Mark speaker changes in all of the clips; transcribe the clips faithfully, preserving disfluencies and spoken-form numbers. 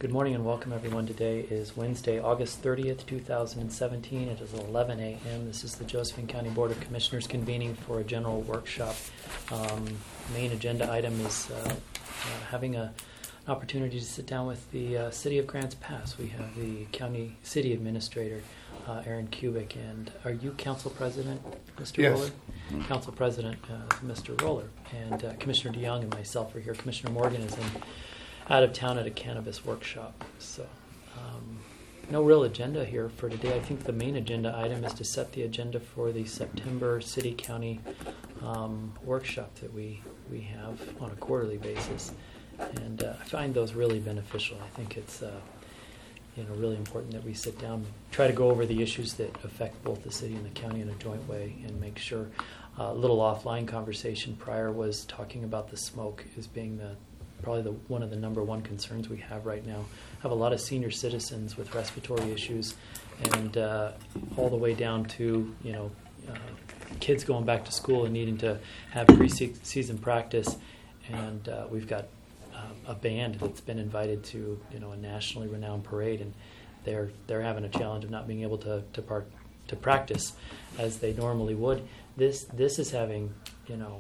Speaker 1: Good morning and welcome everyone. Today is Wednesday, August thirtieth, two thousand seventeen. It is eleven a.m. This is the Josephine County Board of Commissioners convening for a general workshop. Um, main agenda item is uh, uh, having a, an opportunity to sit down with the uh, City of Grants Pass. We have the County City Administrator, uh, Aaron Kubik, and are you Council President, Mister
Speaker 2: Yes.
Speaker 1: Roller? Council President, uh, Mister Roller, and uh, Commissioner DeYoung and myself are here. Commissioner Morgan is in out of town at a cannabis workshop. So um, no real agenda here for today. I think the main agenda item is to set the agenda for the September City County um, workshop that we, we have on a quarterly basis. And uh, I find those really beneficial. I think it's uh, you know really important that we sit down and try to go over the issues that affect both the city and the county in a joint way and make sure. Uh, a little offline conversation prior was talking about the smoke as being the probably the one of the number one concerns we have right now. Have a lot of senior citizens with respiratory issues, and uh, all the way down to you know uh, kids going back to school and needing to have pre-season practice. And uh, we've got uh, a band that's been invited to you know a nationally renowned parade, and they're they're having a challenge of not being able to to part to practice as they normally would. This this is having you know.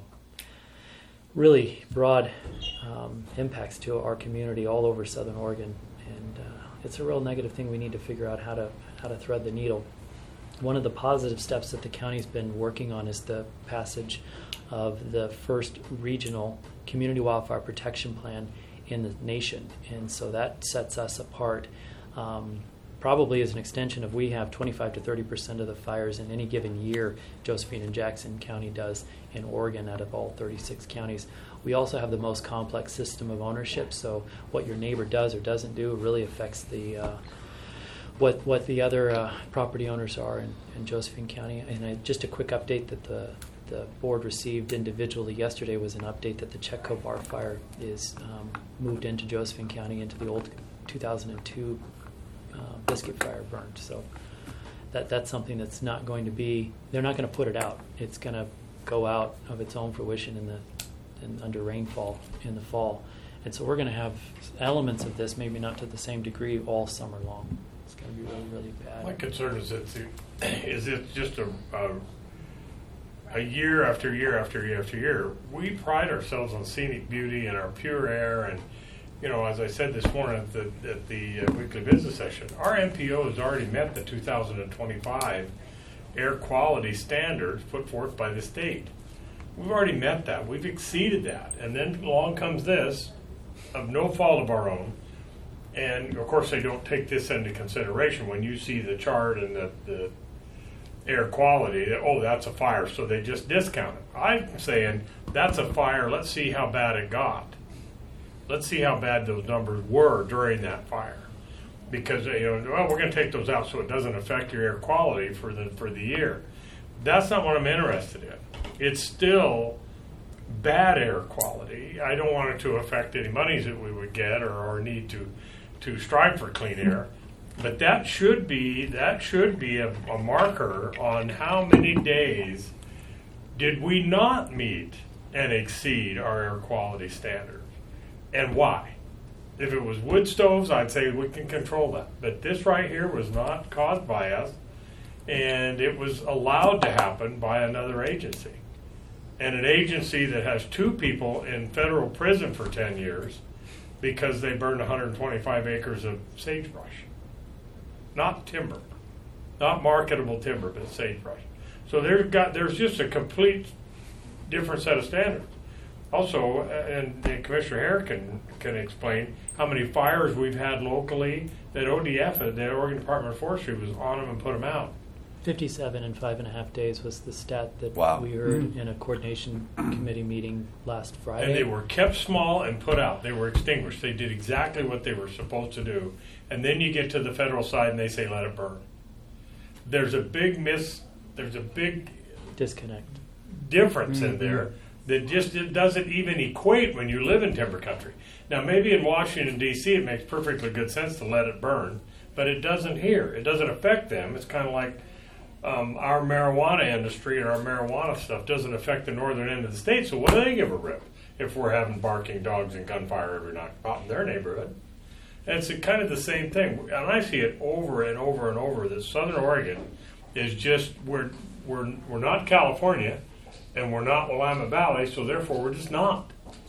Speaker 1: really broad um, impacts to our community all over Southern Oregon, and uh, it's a real negative thing. We need to figure out how to how to thread the needle. One of the positive steps that the county's been working on is the passage of the first regional community wildfire protection plan in the nation, and so that sets us apart. Um, Probably as an extension of we have twenty-five to thirty percent of the fires in any given year, Josephine and Jackson County does in Oregon out of all thirty-six counties. We also have the most complex system of ownership, so what your neighbor does or doesn't do really affects the uh, what what the other uh, property owners are in, in Josephine County. And I, just a quick update that the the board received individually yesterday was an update that the Chetco Bar Fire is um, moved into Josephine County into the old two thousand two Uh, biscuit fire burned. So that that's something that's not going to be, they're not going to put it out. It's going to go out of its own fruition in the in, under rainfall in the fall. And so we're going to have elements of this, maybe not to the same degree, all summer long. It's going to be really, really bad.
Speaker 2: My concern is that is it just a, a a year after year after year after year. We pride ourselves on scenic beauty and our pure air, and you know, as I said this morning at the, at the uh, weekly business session, our M P O has already met the two thousand twenty-five air quality standards put forth by the state. We've already met that. We've exceeded that. And then along comes this, of no fault of our own. And, of course, they don't take this into consideration when you see the chart and the, the air quality. Oh, that's a fire, so they just discount it. I'm saying that's a fire. Let's see how bad it got. Let's see how bad those numbers were during that fire, because you know, well, we're going to take those out so it doesn't affect your air quality for the for the year. That's not what I'm interested in. It's still bad air quality. I don't want it to affect any monies that we would get or, or need to to strive for clean air. But that should be that should be a, a marker on how many days did we not meet and exceed our air quality standards. And why? If it was wood stoves, I'd say we can control that. But this right here was not caused by us, and it was allowed to happen by another agency. And an agency that has two people in federal prison for ten years because they burned one hundred twenty-five acres of sagebrush. Not timber. Not marketable timber, but sagebrush. So there's got there's just a complete different set of standards. Also, and Commissioner Hare can, can explain how many fires we've had locally that O D F, the Oregon Department of Forestry, was on them and put them out.
Speaker 1: fifty-seven in five and a half days was the stat that
Speaker 3: Wow.
Speaker 1: we heard
Speaker 2: Mm-hmm.
Speaker 1: in a coordination committee meeting last Friday.
Speaker 2: And they were kept small and put out. They were extinguished. They did exactly what they were supposed to do. And then you get to the federal side and they say, let it burn. There's a big miss, there's a big
Speaker 1: disconnect
Speaker 2: difference
Speaker 1: mm-hmm.
Speaker 2: in there that just it doesn't even equate when you live in timber country. Now, maybe in Washington, D C, it makes perfectly good sense to let it burn, but it doesn't here. It doesn't affect them. It's kind of like um, our marijuana industry and our marijuana stuff doesn't affect the northern end of the state, so what do they give a rip if we're having barking dogs and gunfire every night out in their neighborhood? And it's a, kind of the same thing. And I see it over and over and over that Southern Oregon is just, we're, we're, we're not California and we're not Willamette Valley, so therefore we're just not.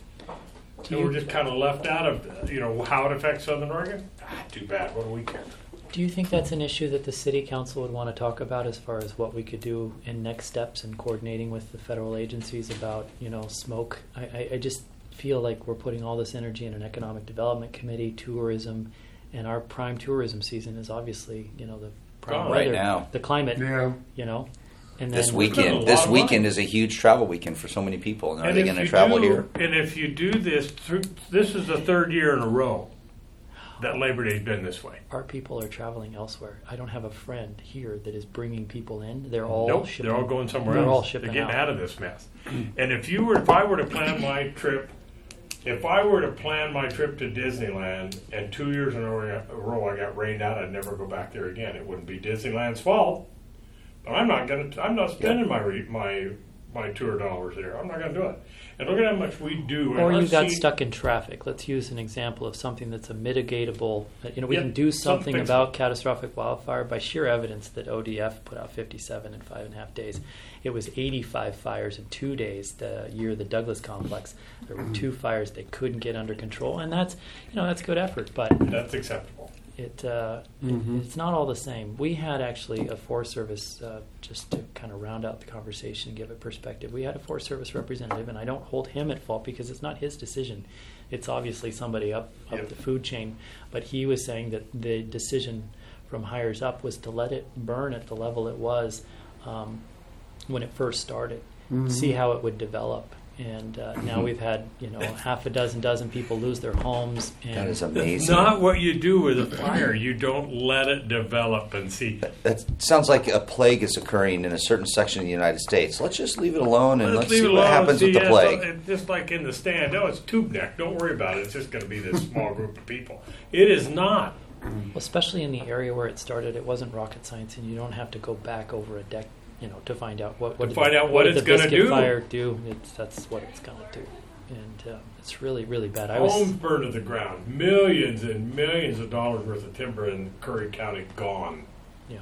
Speaker 2: And we're just kind of left out of, you know, how it affects Southern Oregon. Ah, too bad. What do we care?
Speaker 1: Do you think that's an issue that the city council would want to talk about as far as what we could do in next steps and coordinating with the federal agencies about, you know, smoke? I, I, I just feel like we're putting all this energy in an economic development committee, tourism, and our prime tourism season is obviously, you know, the prime
Speaker 2: Oh,
Speaker 1: weather,
Speaker 3: right now.
Speaker 1: the climate,
Speaker 4: Yeah.
Speaker 1: you know. And
Speaker 3: This
Speaker 1: then
Speaker 2: spending a
Speaker 3: weekend,
Speaker 2: lot
Speaker 3: this
Speaker 2: of
Speaker 3: weekend
Speaker 2: money.
Speaker 3: is a huge travel weekend for so many people. And are
Speaker 2: And
Speaker 3: they
Speaker 2: if
Speaker 3: going to
Speaker 2: you
Speaker 3: travel
Speaker 2: do-
Speaker 3: here?
Speaker 2: And if you do this, through, this is the third year in a row that Labor Day's been this way.
Speaker 1: our people are traveling elsewhere. I don't have a friend here that is bringing people in. They're all
Speaker 2: Nope,
Speaker 1: shipping.
Speaker 2: they're all going somewhere
Speaker 1: They're
Speaker 2: else.
Speaker 1: all shipping
Speaker 2: They're getting
Speaker 1: out.
Speaker 2: out of this mess. And if you were, if I were to plan my trip, if I were to plan my trip to Disneyland, and two years in a row I got rained out, I'd never go back there again. It wouldn't be Disneyland's fault, but I'm not gonna. I'm not spending my re, my my tour dollars there. I'm not gonna do it. And look at how much we do. And
Speaker 1: Or you
Speaker 2: let's
Speaker 1: got
Speaker 2: see-
Speaker 1: stuck in traffic. Let's use an example of something that's a mitigatable. uh, You know, we
Speaker 2: Yeah,
Speaker 1: can do
Speaker 2: something
Speaker 1: something
Speaker 2: fixable.
Speaker 1: about catastrophic wildfire by sheer evidence that O D F put out fifty-seven in five and a half days. It was eighty-five fires in two days the year of the Douglas complex. There were two fires they couldn't get under control, and that's you know that's good effort, but
Speaker 2: That's acceptable.
Speaker 1: it, uh,
Speaker 4: Mhm.
Speaker 1: it it's not all the same. We had actually a Forest Service, uh, just to kind of round out the conversation and give it perspective. We had a Forest Service representative, and I don't hold him at fault because it's not his decision. It's obviously somebody up up
Speaker 2: Yep.
Speaker 1: the food chain. But he was saying that the decision from higher up was to let it burn at the level it was um, when it first started,
Speaker 4: Mhm.
Speaker 1: see how it would develop. And uh, now we've had you know half a dozen dozen people lose their homes. And
Speaker 3: That is
Speaker 2: It's
Speaker 3: amazing.
Speaker 2: not what you do with a fire. You don't let it develop and see.
Speaker 3: That sounds like a plague is occurring in a certain section of the United States. Let's just leave it alone and let's,
Speaker 2: leave
Speaker 3: see
Speaker 2: it
Speaker 3: what
Speaker 2: alone.
Speaker 3: happens
Speaker 2: See,
Speaker 3: with the
Speaker 2: yeah,
Speaker 3: plague.
Speaker 2: it's, it's just like in the stand. Oh, it's tube neck. Don't worry about it. It's just going to be this small group of people. It is not.
Speaker 1: Well, especially in the area where it started, it wasn't rocket science, and you don't have to go back over a deck, you know, to find out what what
Speaker 2: To
Speaker 1: did
Speaker 2: find
Speaker 1: the,
Speaker 2: out what
Speaker 1: did
Speaker 2: it's
Speaker 1: the
Speaker 2: gonna
Speaker 1: biscuit
Speaker 2: do.
Speaker 1: fire do. It's, that's what it's gonna do, and uh, it's really really bad. I was
Speaker 2: Homes burned to the ground. Millions and millions of dollars worth of timber in Curry County gone.
Speaker 1: yeah.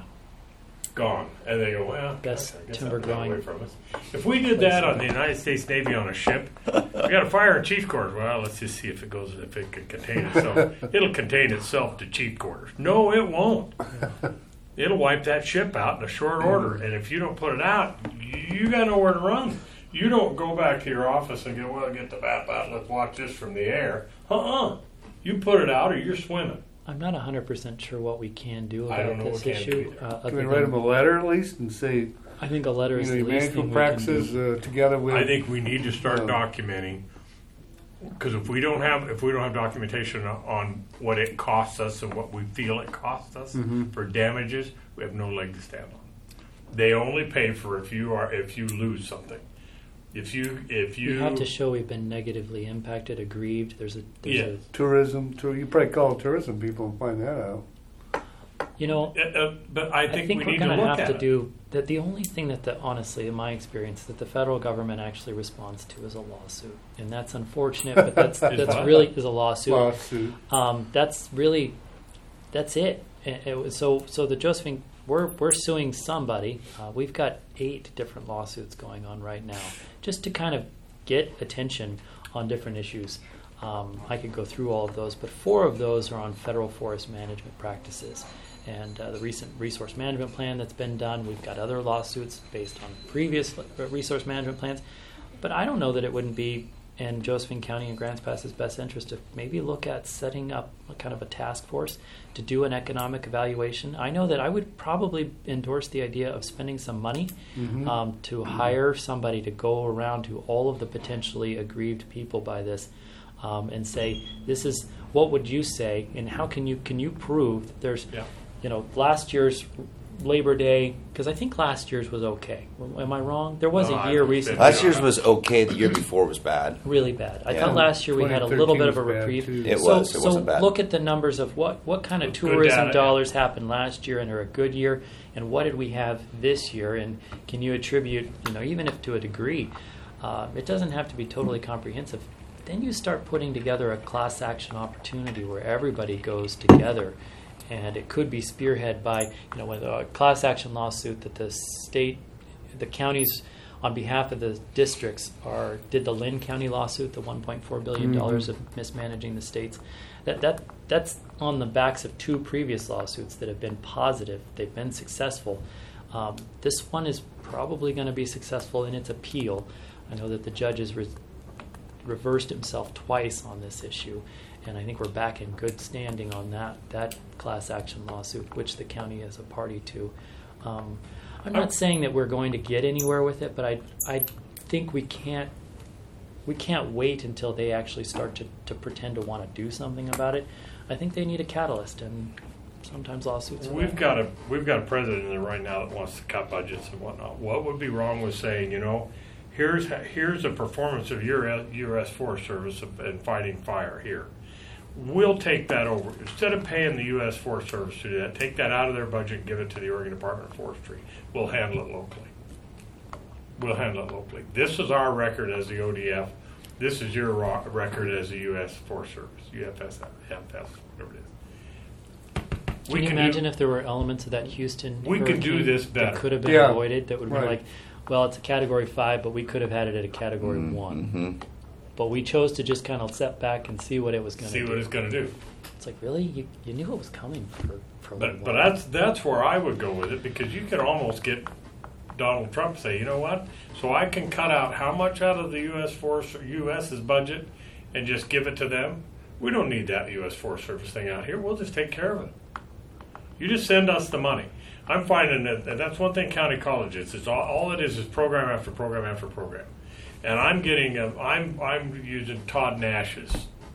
Speaker 2: Gone. And they go, well,
Speaker 1: Best
Speaker 2: I guess
Speaker 1: timber
Speaker 2: that got away
Speaker 1: growing
Speaker 2: from us. If we did that on the United States Navy on a ship, we got a fire in chief quarters. Well, let's just see if it goes, if it can contain itself. It'll contain itself to chief quarters. No, it won't. It'll wipe that ship out in a short order. And if you don't put it out, you got nowhere to run. You don't go back to your office and go, well, get the map out. Let's watch this from the air. Uh-uh. You put it out or you're swimming.
Speaker 1: I'm not one hundred percent sure what we can do
Speaker 2: I don't
Speaker 1: about
Speaker 2: know
Speaker 1: this
Speaker 2: what can do
Speaker 1: issue.
Speaker 2: either.
Speaker 1: Uh,
Speaker 4: Can
Speaker 1: other
Speaker 4: we write
Speaker 1: than-
Speaker 4: them a letter at least and say,
Speaker 1: I think a letter
Speaker 4: you
Speaker 1: is
Speaker 4: know,
Speaker 1: the
Speaker 4: your
Speaker 1: least thing
Speaker 4: management
Speaker 1: we can
Speaker 4: practices
Speaker 1: do.
Speaker 4: uh, together with.
Speaker 2: I think we need to start
Speaker 4: Um,
Speaker 2: documenting, because if we don't have if we don't have documentation on what it costs us and what we feel it costs us
Speaker 4: Mhm.
Speaker 2: for damages, we have no leg to stand on. They only pay for if you are if you lose something. If you if you
Speaker 1: We have to show we've been negatively impacted, aggrieved. There's a there's
Speaker 2: Yeah.
Speaker 1: a
Speaker 4: tourism. Tour, you probably call tourism people and find that out.
Speaker 1: you know.
Speaker 2: Uh, uh, but I think, we
Speaker 1: we're
Speaker 2: need to
Speaker 1: going
Speaker 2: look
Speaker 1: have
Speaker 2: at
Speaker 1: to
Speaker 2: it.
Speaker 1: do that. The only thing that, the, honestly, in my experience, that the federal government actually responds to is a lawsuit, and that's unfortunate. But that's
Speaker 2: Is
Speaker 1: that's
Speaker 2: what?
Speaker 1: really is a lawsuit.
Speaker 4: Lawsuit.
Speaker 1: Um, that's really that's it. And it was, so so the Josephine, we're we're suing somebody. Uh, we've got eight different lawsuits going on right now, just to kind of get attention on different issues. Um, I could go through all of those, but four of those are on federal forest management practices. And uh, the recent resource management plan that's been done, we've got other lawsuits based on previous l- resource management plans. But I don't know that it wouldn't be in Josephine County and Grants Pass's best interest to maybe look at setting up a kind of a task force to do an economic evaluation. I know that I would probably endorse the idea of spending some money
Speaker 4: Mhm.
Speaker 1: um, to hire somebody to go around to all of the potentially aggrieved people by this um, and say, this is, what would you say, and how can you can you prove that there's,
Speaker 2: Yeah.
Speaker 1: you know, last year's Labor Day, because I think last year's was okay. Am I wrong? There was
Speaker 2: No,
Speaker 1: a
Speaker 2: I
Speaker 1: year
Speaker 2: think
Speaker 1: recently.
Speaker 2: that-
Speaker 3: Last year's was okay. The year before was bad.
Speaker 1: Really bad. I
Speaker 3: Yeah.
Speaker 1: thought last year we had a little bit of a
Speaker 4: twenty thirteen
Speaker 1: reprieve.
Speaker 4: was bad,
Speaker 3: It
Speaker 4: too.
Speaker 1: so,
Speaker 3: was. It
Speaker 1: so
Speaker 3: wasn't bad.
Speaker 1: look at the numbers of what, what kind of
Speaker 2: Good
Speaker 1: tourism
Speaker 2: data, yeah.
Speaker 1: dollars happened last year and are a good year, and what did we have this year, and can you attribute, you know, even if to a degree, uh, it doesn't have to be totally comprehensive. then you start putting together a class action opportunity where everybody goes together, and it could be spearheaded by, you know, with a class action lawsuit that the state, the counties, on behalf of the districts, are did the Lynn County lawsuit, the one point four billion dollars
Speaker 4: Mm-hmm.
Speaker 1: of mismanaging the states. That that that's on the backs of two previous lawsuits that have been positive. They've been successful. Um, this one is probably going to be successful in its appeal. I know that the judge has re- reversed himself twice on this issue, and I think we're back in good standing on that that class action lawsuit, which the county is a party to. Um, I'm not saying that we're going to get anywhere with it, but I I think we can't we can't wait until they actually start to, to pretend to want to do something about it. I think they need a catalyst, and sometimes lawsuits. are
Speaker 2: We've
Speaker 1: that.
Speaker 2: got a we've got a president there right now that wants to cut budgets and whatnot. What would be wrong with saying, you know, here's here's the performance of your U S Forest Service in fighting fire here. We'll take that over. Instead of paying the U S Forest Service to do that, take that out of their budget and give it to the Oregon Department of Forestry. We'll handle it locally. We'll handle it locally. This is our record as the O D F. This is your ro- record as the U S Forest Service, U F S, F S, whatever it is.
Speaker 1: Can you imagine if there were elements of that Houston
Speaker 2: We could do
Speaker 1: hurricane
Speaker 2: this better.
Speaker 1: that could have been
Speaker 4: Yeah.
Speaker 1: avoided? That would be
Speaker 4: Right.
Speaker 1: like, well, it's a Category Five, but we could have had it at a Category One.
Speaker 3: Mm-hmm.
Speaker 1: But we chose to just kind of step back and see what it was going to
Speaker 2: see
Speaker 1: do.
Speaker 2: what it's going to do.
Speaker 1: It's like, really, you you knew it was coming for for a little
Speaker 2: But but
Speaker 1: while.
Speaker 2: that's that's where I would go with it, because you could almost get Donald Trump to say, you know what? So I can cut out how much out of the U S Forest US's budget and just give it to them. We don't need that U S Forest Service thing out here. We'll just take care of it. You just send us the money. I'm finding that and that's one thing county college is. It's all, all it is is program after program after program. And I'm getting, a, I'm I'm using Todd Nash's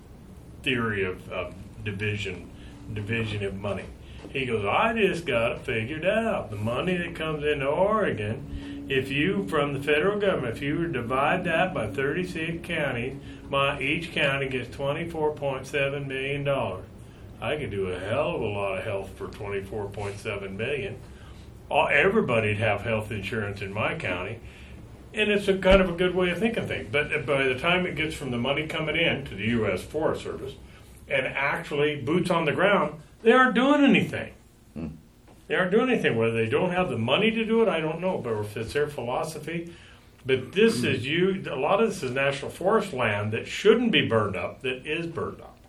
Speaker 2: theory of, of division, division of money. He goes, I just got it figured out. The money that comes into Oregon, if you, from the federal government, if you divide that by thirty-six counties, my each county gets twenty-four point seven million dollars. I could do a hell of a lot of health for twenty-four point seven million dollars. Everybody'd have health insurance in my county. And it's a kind of a good way of thinking things. But by the time it gets from the money coming in to the U S Forest Service and actually boots on the ground, they aren't doing anything.
Speaker 3: Hmm.
Speaker 2: They aren't doing anything. Whether they don't have the money to do it, I don't know. But if it's their philosophy. But this is you. A lot of this is national forest land that shouldn't be burned up, that is burned up.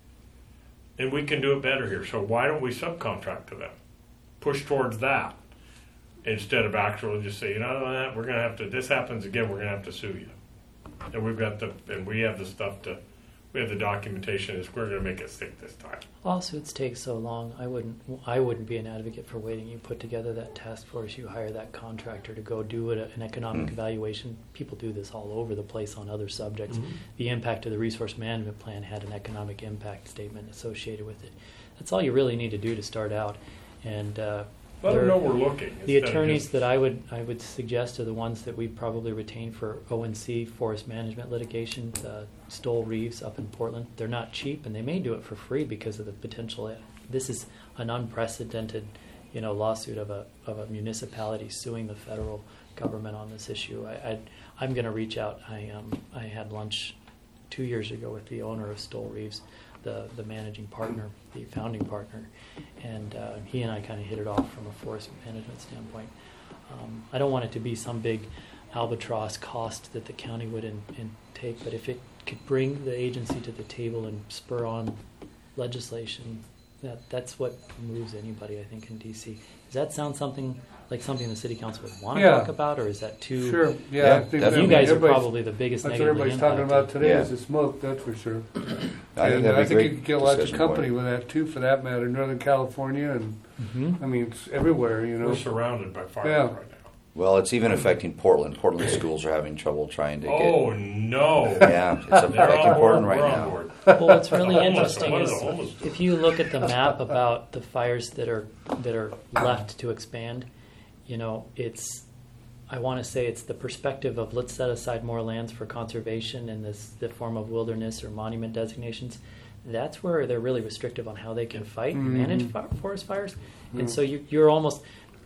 Speaker 2: And we can do it better here. So why don't we subcontract to them? Push towards that. Instead of actually just say, you know what, we're going to have to, this happens again, we're going to have to sue you. And we've got the, and we have the stuff to, we have the documentation, is we're going to make it stick this time.
Speaker 1: Lawsuits take so long. I wouldn't. I wouldn't be an advocate for waiting. You put together that task force. You hire that contractor to go do it, an economic
Speaker 3: Mm.
Speaker 1: evaluation. People do this all over the place on other subjects.
Speaker 2: Mhm.
Speaker 1: The impact of the resource management plan had an economic impact statement associated with it. That's all you really need to do to start out. And uh,
Speaker 2: Let them
Speaker 1: there-
Speaker 2: know we're looking.
Speaker 1: the
Speaker 2: instead of
Speaker 1: attorneys
Speaker 2: just-
Speaker 1: that I would I would suggest are the ones that we probably retain for O N C forest management litigation. Uh, Stoll Reeves up in Portland. They're not cheap, and they may do it for free because of the potential. This is an unprecedented, you know, lawsuit of a of a municipality suing the federal government on this issue. I, I I'm going to reach out. I um I had lunch two years ago with the owner of Stoll Reeves, the the managing partner, the founding partner, and uh, he and I kind of hit it off from a forest management standpoint. Um, I don't want it to be some big albatross cost that the county would in, in take, but if it could bring the agency to the table and spur on legislation, that that's what moves anybody, I think, in D C. Does that sound something like something the city council would want to
Speaker 4: Yeah.
Speaker 1: talk about, or is that too?
Speaker 4: Sure, yeah.
Speaker 3: Yeah,
Speaker 4: I think
Speaker 3: definitely.
Speaker 4: that-
Speaker 1: You guys are
Speaker 4: everybody's-
Speaker 1: probably the biggest
Speaker 4: That's what
Speaker 1: negatively
Speaker 4: everybody's talking
Speaker 1: impacted.
Speaker 4: about today
Speaker 3: Yeah.
Speaker 4: is the smoke, that's for sure.
Speaker 3: I think
Speaker 4: And
Speaker 3: that'd
Speaker 4: I
Speaker 3: be
Speaker 4: think
Speaker 3: great
Speaker 4: you could get lots of
Speaker 3: discussion
Speaker 4: company
Speaker 3: point.
Speaker 4: with that too, for that matter. Northern California, and
Speaker 1: Mhm.
Speaker 4: I mean, it's everywhere, you know.
Speaker 2: We're surrounded by fires
Speaker 4: Yeah.
Speaker 2: right now.
Speaker 3: Well, it's even affecting Portland. Portland schools are having trouble trying to get.
Speaker 2: Oh, no.
Speaker 3: Yeah, it's
Speaker 2: They're
Speaker 3: affecting
Speaker 2: on board.
Speaker 3: Portland right
Speaker 2: We're on
Speaker 3: now.
Speaker 2: board.
Speaker 1: Well, what's really
Speaker 2: Homeless.
Speaker 1: interesting
Speaker 2: What
Speaker 1: is
Speaker 2: are the homeless doing?
Speaker 1: if you look at the map about the fires that are that are left to expand, you know, it's I want to say it's the perspective of let's set aside more lands for conservation in this the form of wilderness or monument designations. That's where they're really restrictive on how they can fight and manage
Speaker 4: Mhm.
Speaker 1: fi- forest fires,
Speaker 4: Yeah.
Speaker 1: and so you, you're almost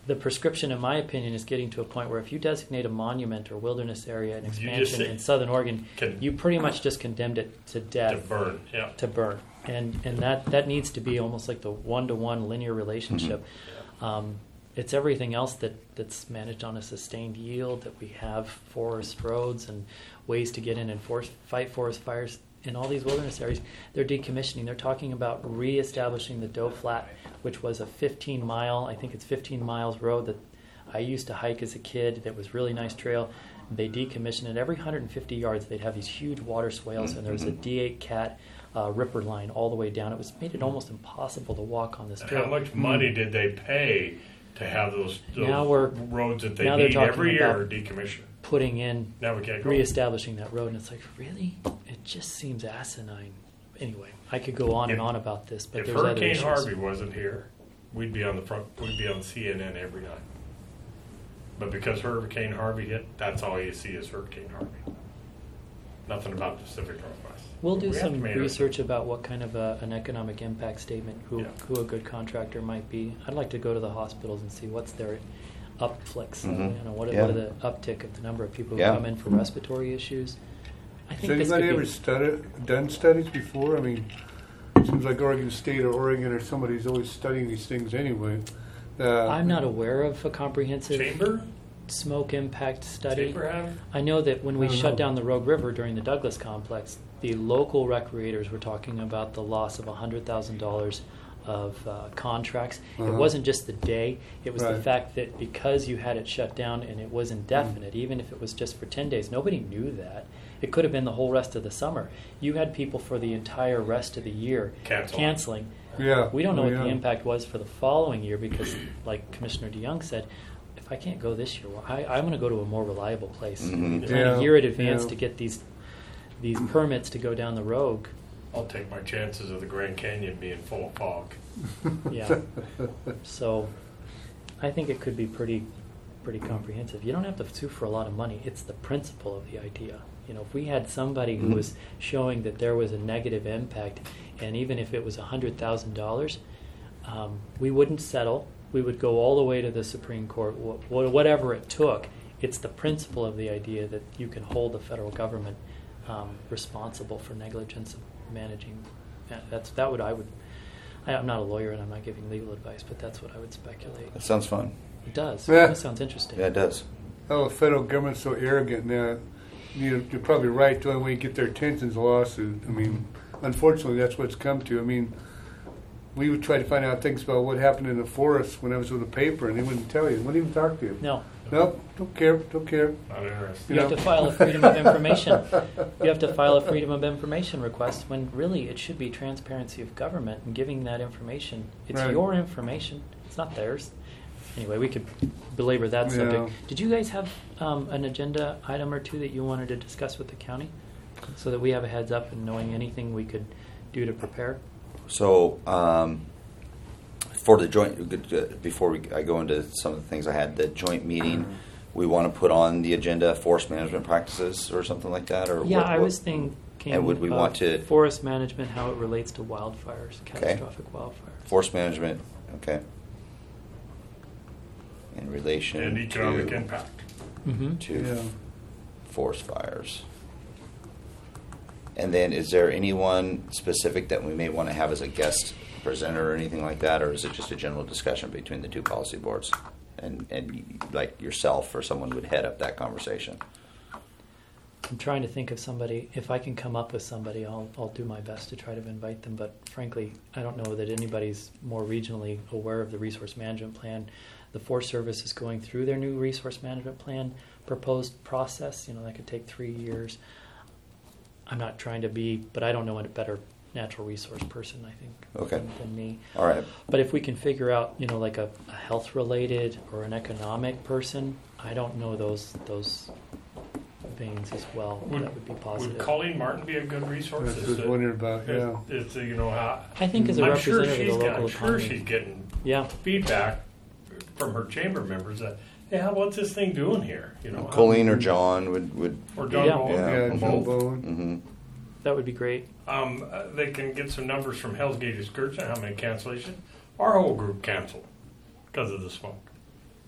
Speaker 1: the prescription, in my opinion, is getting to a point where if you designate a monument or wilderness area, an
Speaker 2: You just
Speaker 1: expansion
Speaker 2: say-
Speaker 1: in Southern Oregon,
Speaker 2: Can-
Speaker 1: you pretty much just condemned it to death.
Speaker 2: To burn, yeah.
Speaker 1: To burn. And and that, that needs to be almost like the one-to-one linear relationship. Um, it's everything else that, that's managed on a sustained yield, that we have forest roads and ways to get in and force, fight forest fires. In all these wilderness areas, they're decommissioning. They're talking about reestablishing the Doe Flat, which was a fifteen mile, I think it's fifteen miles road that I used to hike as a kid. That was really nice trail. They decommissioned it. Every one hundred fifty yards, they'd have these huge water swales, and there was a D eight cat uh, ripper line all the way down. It was made it almost impossible to walk on this
Speaker 2: And
Speaker 1: trail.
Speaker 2: how much money did they pay to have those, those
Speaker 1: Now we're-
Speaker 2: roads that they
Speaker 1: now they're
Speaker 2: need
Speaker 1: talking
Speaker 2: every year
Speaker 1: about
Speaker 2: are decommissioned?
Speaker 1: Putting in,
Speaker 2: Now we can't go.
Speaker 1: reestablishing that road, and it's like, really? It just seems asinine. Anyway, I could go on and
Speaker 2: If-
Speaker 1: on about this, but
Speaker 2: If
Speaker 1: there's other
Speaker 2: Hurricane
Speaker 1: issues.
Speaker 2: Harvey wasn't here, we'd be on the front. We'd be on C N N every night. But because Hurricane Harvey hit, that's all you see is Hurricane Harvey. Nothing about the Pacific Northwest.
Speaker 1: We'll do
Speaker 2: We have
Speaker 1: some
Speaker 2: to make
Speaker 1: research about what kind of a, an economic impact statement, who,
Speaker 2: Yeah.
Speaker 1: who a good contractor might be. I'd like to go to the hospitals and see what's their upflicks,
Speaker 3: Mhm.
Speaker 1: you know, what,
Speaker 3: Yeah.
Speaker 1: what are the uptick of the number of people who
Speaker 3: Yeah.
Speaker 1: come in for respiratory issues. I
Speaker 4: Has
Speaker 1: think this could
Speaker 4: anybody ever
Speaker 1: be,
Speaker 4: studied, done studies before? I mean, it seems like Oregon State or Oregon or somebody's always studying these things anyway. Uh,
Speaker 1: I'm not aware of a comprehensive
Speaker 2: Chamber?
Speaker 1: smoke impact study.
Speaker 2: Chamber have?
Speaker 1: I know that when we
Speaker 4: I don't
Speaker 1: shut
Speaker 4: know.
Speaker 1: down the Rogue River during the Douglas complex, the local recreators were talking about the loss of one hundred thousand dollars of uh, contracts. It
Speaker 4: Uh-huh.
Speaker 1: wasn't just the day, it was the
Speaker 4: Right.
Speaker 1: fact that because you had it shut down and it was indefinite, even if it was just for ten days, nobody knew that. It could have been the whole rest of the summer. You had people for the entire rest of the year
Speaker 2: Cancel.
Speaker 1: canceling.
Speaker 4: Yeah.
Speaker 1: We don't know
Speaker 4: Oh,
Speaker 1: what
Speaker 4: yeah.
Speaker 1: the impact was for the following year because, like Commissioner DeYoung said, if I can't go this year, well, I, I'm going to go to a more reliable place.
Speaker 3: Mhm.
Speaker 1: Plan
Speaker 4: Yeah,
Speaker 1: a year in advance
Speaker 4: yeah.
Speaker 1: to get these these permits to go down the rogue.
Speaker 2: I'll take my chances of the Grand Canyon being full of fog.
Speaker 1: Yeah. So I think it could be pretty pretty comprehensive. You don't have to sue for a lot of money. It's the principle of the idea. You know, if we had somebody who
Speaker 3: Mhm.
Speaker 1: was showing that there was a negative impact, and even if it was a hundred thousand dollars, um, we wouldn't settle. We would go all the way to the Supreme Court, wh- wh- whatever it took. It's the principle of the idea that you can hold the federal government um, responsible for negligence of managing. That, that's that would I would. I, I'm not a lawyer and I'm not giving legal advice, but that's what I would speculate.
Speaker 3: That sounds fun.
Speaker 1: It does.
Speaker 4: Yeah.
Speaker 1: That sounds interesting.
Speaker 3: Yeah, it does.
Speaker 4: Oh, the federal government's so arrogant now. You, you're probably right. The only way you get their attention is a lawsuit. I mean, unfortunately, that's what it's come to. I mean, we would try to find out things about what happened in the forest when I was with the paper, and they wouldn't tell you. Wouldn't even talk to you.
Speaker 1: No,
Speaker 4: Nope, don't care, don't care.
Speaker 2: Not interested.
Speaker 1: you
Speaker 4: You
Speaker 1: have
Speaker 4: know.
Speaker 1: to file a freedom of information. You have to file a freedom of information request when really it should be transparency of government and giving that information. It's
Speaker 4: Right.
Speaker 1: your information. It's not theirs. Anyway, we could belabor that
Speaker 4: Yeah.
Speaker 1: subject. Did you guys have um, an agenda item or two that you wanted to discuss with the county, so that we have a heads up and knowing anything we could do to prepare?
Speaker 3: So, um, for the joint, uh, before we, I go into some of the things I had, the joint meeting, we want to put on the agenda forest management practices or something like that, or
Speaker 1: Yeah,
Speaker 3: what-
Speaker 1: I
Speaker 3: what-
Speaker 1: was thinking.
Speaker 3: And would we
Speaker 1: of
Speaker 3: want to-
Speaker 1: forest management, how it relates to wildfires, catastrophic wildfires?
Speaker 3: forest management. Okay. In relation
Speaker 2: And economic
Speaker 3: to,
Speaker 2: impact.
Speaker 1: Mm-hmm.
Speaker 3: to
Speaker 4: Yeah.
Speaker 3: f- forest fires. And then, is there anyone specific that we may want to have as a guest presenter or anything like that, or is it just a general discussion between the two policy boards, and and like yourself or someone would head up that conversation?
Speaker 1: I'm trying to think of somebody. If I can come up with somebody, I'll I'll do my best to try to invite them. But frankly, I don't know that anybody's more regionally aware of the resource management plan. The Forest Service is going through their new resource management plan proposed process. You know, that could take three years. I'm not trying to be, but I don't know a better natural resource person, I think,
Speaker 3: Okay.
Speaker 1: than, than me.
Speaker 3: All right.
Speaker 1: But if we can figure out, you know, like a, a health-related or an economic person, I don't know those those veins as well.
Speaker 2: Would-
Speaker 1: that would be positive.
Speaker 2: Would Colleen Martin be a good resource?
Speaker 4: That's what I
Speaker 2: Is
Speaker 4: was
Speaker 2: it-
Speaker 4: wondering about, yeah.
Speaker 2: It's, it's, you know, how,
Speaker 1: I think as a
Speaker 2: I'm sure
Speaker 1: representative
Speaker 2: she's
Speaker 1: of the
Speaker 2: got,
Speaker 1: local
Speaker 2: I'm sure
Speaker 1: economy.
Speaker 2: she's getting
Speaker 1: Yeah,
Speaker 2: feedback from her chamber members that, hey, how, what's this thing doing here? You know, how-
Speaker 3: Colleen or John would would.
Speaker 2: or John
Speaker 1: Yeah.
Speaker 2: Bowen,
Speaker 3: Yeah.
Speaker 4: Yeah,
Speaker 2: or
Speaker 4: Joe
Speaker 2: both.
Speaker 4: Bowen.
Speaker 3: hmm
Speaker 1: that would be great.
Speaker 2: Um, uh, they can get some numbers from Hell's Gate Excursion, how many cancellations. Our whole group canceled because of the smoke.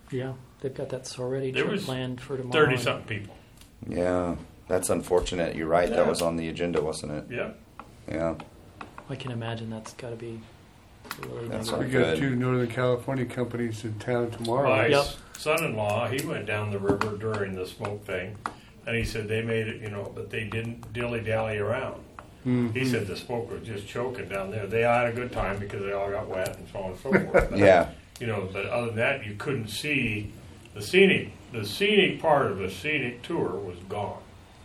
Speaker 1: Yeah, they've got that sorority
Speaker 2: There
Speaker 1: trip
Speaker 2: was
Speaker 1: planned for tomorrow.
Speaker 2: thirty
Speaker 1: and-
Speaker 2: something people.
Speaker 3: Yeah, that's unfortunate. You're right.
Speaker 2: Yeah.
Speaker 3: That was on the agenda, wasn't it?
Speaker 2: Yeah.
Speaker 3: Yeah.
Speaker 1: I can imagine that's got to be really
Speaker 3: That's
Speaker 1: negative.
Speaker 4: We got
Speaker 3: Good.
Speaker 4: two Northern California companies in town tomorrow.
Speaker 2: My
Speaker 1: Yep.
Speaker 2: son-in-law, he went down the river during the smoke thing, and he said they made it, you know, but they didn't dilly-dally around.
Speaker 4: Mhm.
Speaker 2: He said the smoke was just choking down there. They had a good time because they all got wet and so on and so forth. But,
Speaker 3: Yeah.
Speaker 2: You know, but other than that, you couldn't see the scenic. The scenic part of the scenic tour was gone,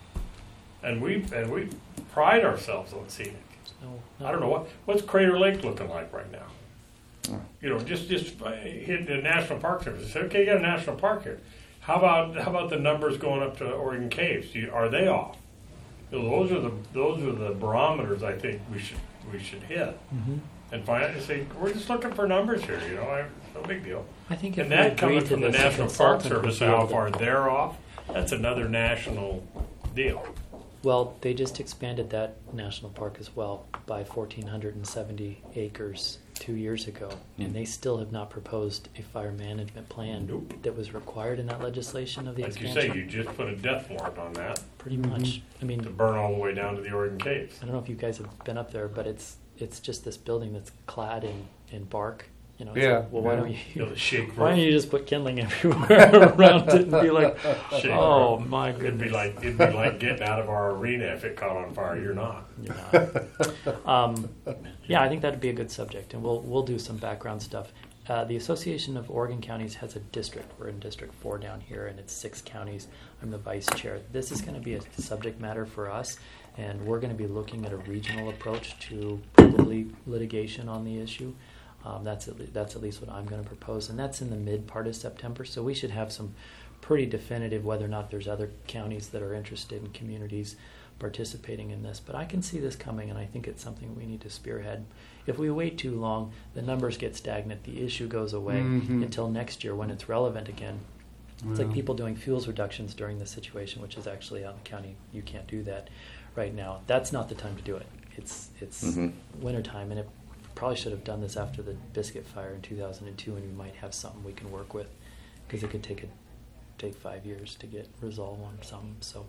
Speaker 2: and we and we pride ourselves on scenic.
Speaker 1: No,
Speaker 2: I don't know what what's Crater Lake looking like right now. You know, just just hit the national park service. Say, okay, you got a national park here. How about how about the numbers going up to Oregon Caves? Do you, are they off? You know, those are the those are the barometers I think we should we should hit
Speaker 1: Mhm.
Speaker 2: and find out and say we're just looking for numbers here. You know, I, no big deal.
Speaker 1: I think if
Speaker 2: And
Speaker 1: we
Speaker 2: that
Speaker 1: agree
Speaker 2: coming
Speaker 1: to
Speaker 2: from the
Speaker 1: this, a
Speaker 2: National Park
Speaker 1: consultant would
Speaker 2: Service,
Speaker 1: be
Speaker 2: how
Speaker 1: able to-
Speaker 2: far they're off, that's another national deal.
Speaker 1: Well, they just expanded that national park as well by one thousand four hundred seventy acres two years ago,
Speaker 3: Mm.
Speaker 1: and they still have not proposed a fire management plan
Speaker 2: Nope.
Speaker 1: that was required in that legislation of the
Speaker 2: Like you
Speaker 1: expansion.
Speaker 2: say, you just put a death warrant on that
Speaker 1: Pretty
Speaker 4: Mhm.
Speaker 1: much. I mean,
Speaker 2: to burn all the way down to the Oregon Caves.
Speaker 1: I don't know if you guys have been up there, but it's it's just this building that's clad in, in bark. You know, it's
Speaker 4: Yeah,
Speaker 1: like, well, why
Speaker 4: yeah.
Speaker 1: don't you?
Speaker 2: You know, the shake
Speaker 1: Why don't
Speaker 2: roof.
Speaker 1: you just put kindling everywhere around it and be like,
Speaker 2: Shake
Speaker 1: oh
Speaker 2: roof.
Speaker 1: my
Speaker 2: It'd
Speaker 1: goodness.
Speaker 2: be like it'd be like getting out of our arena if it caught on fire. You're not.
Speaker 1: You're not. um, yeah, I think that'd be a good subject, and we'll we'll do some background stuff. Uh, the Association of Oregon Counties has a district. We're in District Four down here, and it's six counties. I'm the vice chair. This is going to be a subject matter for us, and we're going to be looking at a regional approach to probably litigation on the issue. Um, that's at le- that's at least what I'm going to propose, and that's in the mid part of September. So we should have some pretty definitive whether or not there's other counties that are interested in communities participating in this. But I can see this coming, and I think it's something we need to spearhead. If we wait too long, the numbers get stagnant. The issue goes away
Speaker 4: Mhm.
Speaker 1: until next year when it's relevant again. It's like
Speaker 4: Well.
Speaker 1: people doing fuels reductions during this situation, which is actually out in the county. You can't do that right now. That's not the time to do it. It's it's
Speaker 3: Mhm.
Speaker 1: wintertime, and it probably should have done this after the Biscuit fire in two thousand two, and we might have something we can work with, because it could take a take five years to get resolve on some. So,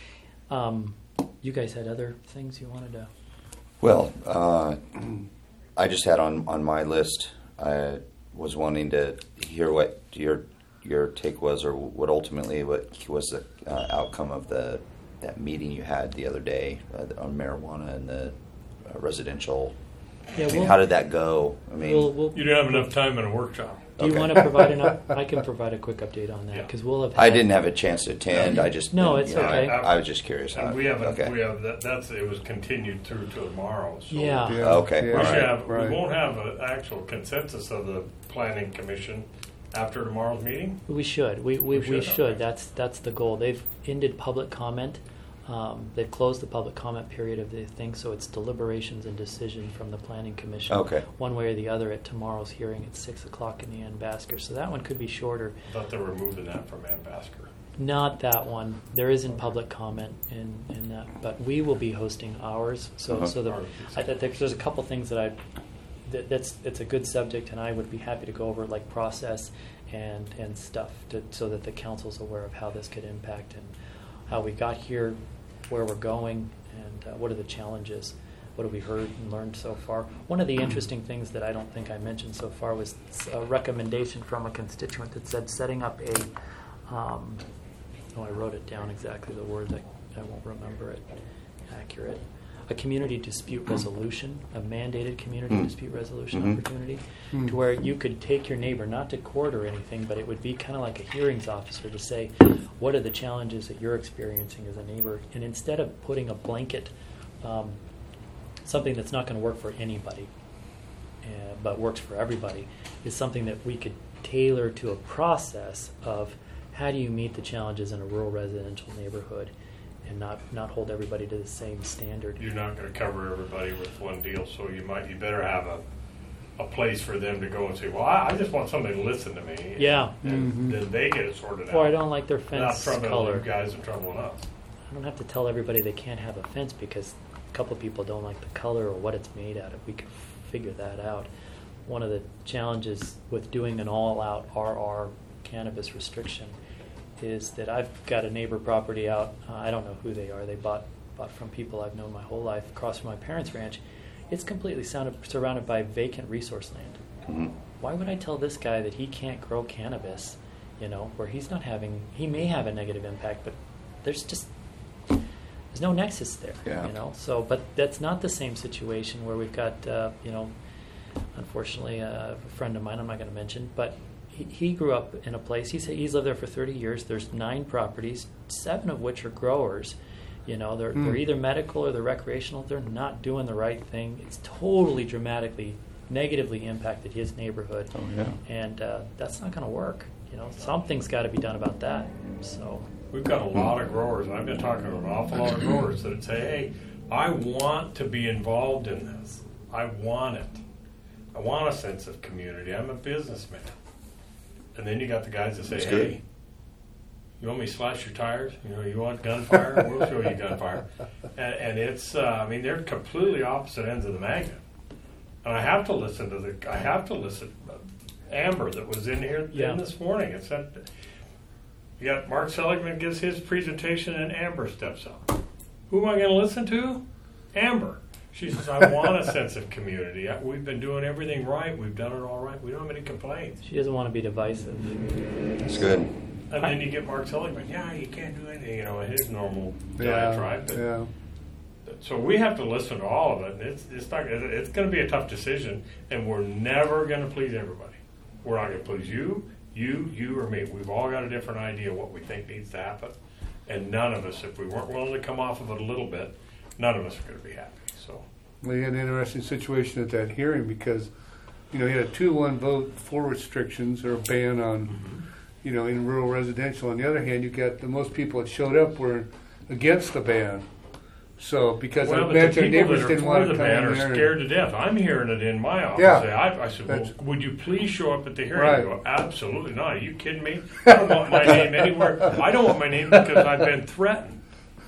Speaker 1: um, you guys had other things you wanted to.
Speaker 3: Well, uh, I just had on, on my list, I was wanting to hear what your your take was, or what ultimately what was the uh, outcome of the that meeting you had the other day uh, on marijuana and the uh, residential.
Speaker 1: Yeah,
Speaker 3: I mean,
Speaker 1: we'll-
Speaker 3: how did that go? I mean,
Speaker 1: We'll, we'll,
Speaker 2: You didn't have enough time in a workshop.
Speaker 1: do you
Speaker 3: okay.
Speaker 1: want to provide an? up- I can provide a quick update on that
Speaker 2: Yeah.
Speaker 1: because we'll have.
Speaker 3: I
Speaker 1: had-
Speaker 3: didn't have a chance to attend. I just
Speaker 1: No,
Speaker 3: you
Speaker 1: it's
Speaker 3: know, I-
Speaker 1: okay.
Speaker 3: I, was just curious. How,
Speaker 2: And we haven't.
Speaker 3: okay.
Speaker 2: We have that. That's it was continued through to tomorrow. So
Speaker 1: Yeah.
Speaker 4: Yeah,
Speaker 3: Okay,
Speaker 2: We
Speaker 3: all
Speaker 2: should
Speaker 3: right.
Speaker 2: have.
Speaker 4: right.
Speaker 2: We won't have an actual consensus of the planning commission after tomorrow's meeting.
Speaker 1: We should. We we,
Speaker 2: We
Speaker 1: we
Speaker 2: should,
Speaker 1: should.
Speaker 2: okay.
Speaker 1: That's that's the goal. They've ended public comment. Um, they've closed the public comment period of the thing, so it's deliberations and decision from the planning commission.
Speaker 3: Okay.
Speaker 1: One way or the other at tomorrow's hearing at six o'clock in the Ann Basker. So that one could be shorter.
Speaker 2: I thought they were moving that from Ann Basker.
Speaker 1: Not that one. There isn't public comment in, in that, but we will be hosting ours. So
Speaker 3: Uh-huh.
Speaker 1: so the, I think there's there's a couple things that I that, that's it's a good subject, and I would be happy to go over like process and and stuff to, so that the council's aware of how this could impact and how we got here, where we're going, and uh, what are the challenges. What have we heard and learned so far? One of the interesting things that I don't think I mentioned so far was a recommendation from a constituent that said setting up a um, oh, I wrote it down exactly the words. I, I won't remember it accurate. A community dispute resolution, a mandated community
Speaker 3: Mm.
Speaker 1: dispute resolution
Speaker 3: Mhm.
Speaker 1: opportunity,
Speaker 4: Mm.
Speaker 1: to where you could take your neighbor, not to court or anything, but it would be kind of like a hearings officer to say, what are the challenges that you're experiencing as a neighbor? And instead of putting a blanket, um, something that's not going to work for anybody, uh, but works for everybody, is something that we could tailor to a process of how do you meet the challenges in a rural residential neighborhood and not, not hold everybody to the same standard.
Speaker 2: You're not going to cover everybody with one deal, so you might. You better have a a place for them to go and say, well, I, I just want somebody to listen to me.
Speaker 1: Yeah.
Speaker 2: And
Speaker 4: Mhm.
Speaker 2: then they get it sorted out.
Speaker 1: Or I don't like their
Speaker 2: Not
Speaker 1: fence
Speaker 2: troubling
Speaker 1: color.
Speaker 2: you guys and troubling us.
Speaker 1: I don't have to tell everybody they can't have a fence because a couple of people don't like the color or what it's made out of. We can figure that out. One of the challenges with doing an all-out R R cannabis restriction is that I've got a neighbor property out. Uh, I don't know who they are. They bought bought from people I've known my whole life across from my parents' ranch. It's completely sounded, surrounded by vacant resource land.
Speaker 3: Mhm.
Speaker 1: Why would I tell this guy that he can't grow cannabis, you know, where he's not having, he may have a negative impact, but there's just, there's no nexus there,
Speaker 3: Yeah.
Speaker 1: you know. So, but that's not the same situation where we've got, uh, you know, unfortunately, uh, a friend of mine, I'm not going to mention, but he, he grew up in a place, he said he's lived there for thirty years. There's nine properties, seven of which are growers. You know, they're,
Speaker 4: Hmm.
Speaker 1: they're either medical or they're recreational. They're not doing the right thing. It's totally dramatically, negatively impacted his neighborhood.
Speaker 3: Oh, yeah.
Speaker 1: And uh, that's not going to work. You know, something's got to be done about that. So,
Speaker 2: We've got a lot of growers. I've been talking to an awful lot of growers that say, hey, I want to be involved in this. I want it. I want a sense of community. I'm a businessman. And then you got the guys that say,
Speaker 3: That's good.
Speaker 2: hey, you want me to slash your tires? You know, you want gunfire? We'll show you gunfire. And, and it's, uh, I mean, they're completely opposite ends of the magnet. And I have to listen to the, I have to listen. Amber that was in here
Speaker 1: Yeah.
Speaker 2: in this morning. It said, you got Mark Seligman gives his presentation and Amber steps up. Who am I going to listen to? Amber. She says, I want a sense of community. I- We've been doing everything right. We've done it all right. We don't have any complaints.
Speaker 1: she doesn't want to be divisive.
Speaker 3: That's good.
Speaker 2: And then you get Mark Seligman. Yeah, you can't do anything, you know, in his normal
Speaker 4: Yeah,
Speaker 2: diatribe. But
Speaker 4: yeah.
Speaker 2: So we have to listen to all of it. And it's it's not. It's going to be a tough decision, and we're never going to please everybody. We're not going to please you, you, you, or me. We've all got a different idea of what we think needs to happen, and none of us, if we weren't willing to come off of it a little bit, none of us are going to be happy. So
Speaker 4: We had an interesting situation at that hearing because, you know, he had a two one vote for restrictions or a ban on, you know, in rural residential. On the other hand, you got the most people that showed up were against the ban. So because
Speaker 2: well,
Speaker 4: I
Speaker 2: but
Speaker 4: bet
Speaker 2: the
Speaker 4: their
Speaker 2: people
Speaker 4: neighbors
Speaker 2: that are
Speaker 4: didn't
Speaker 2: for
Speaker 4: want
Speaker 2: the
Speaker 4: to come
Speaker 2: ban
Speaker 4: in
Speaker 2: are
Speaker 4: there.
Speaker 2: scared
Speaker 4: and,
Speaker 2: to death. I'm hearing it in my office.
Speaker 4: Yeah.
Speaker 2: I, I said, well,
Speaker 4: That's-
Speaker 2: would you please show up at the hearing?
Speaker 4: Right.
Speaker 2: I go, absolutely not. Are you kidding me? I don't want my name anywhere. I don't want my name because I've been threatened.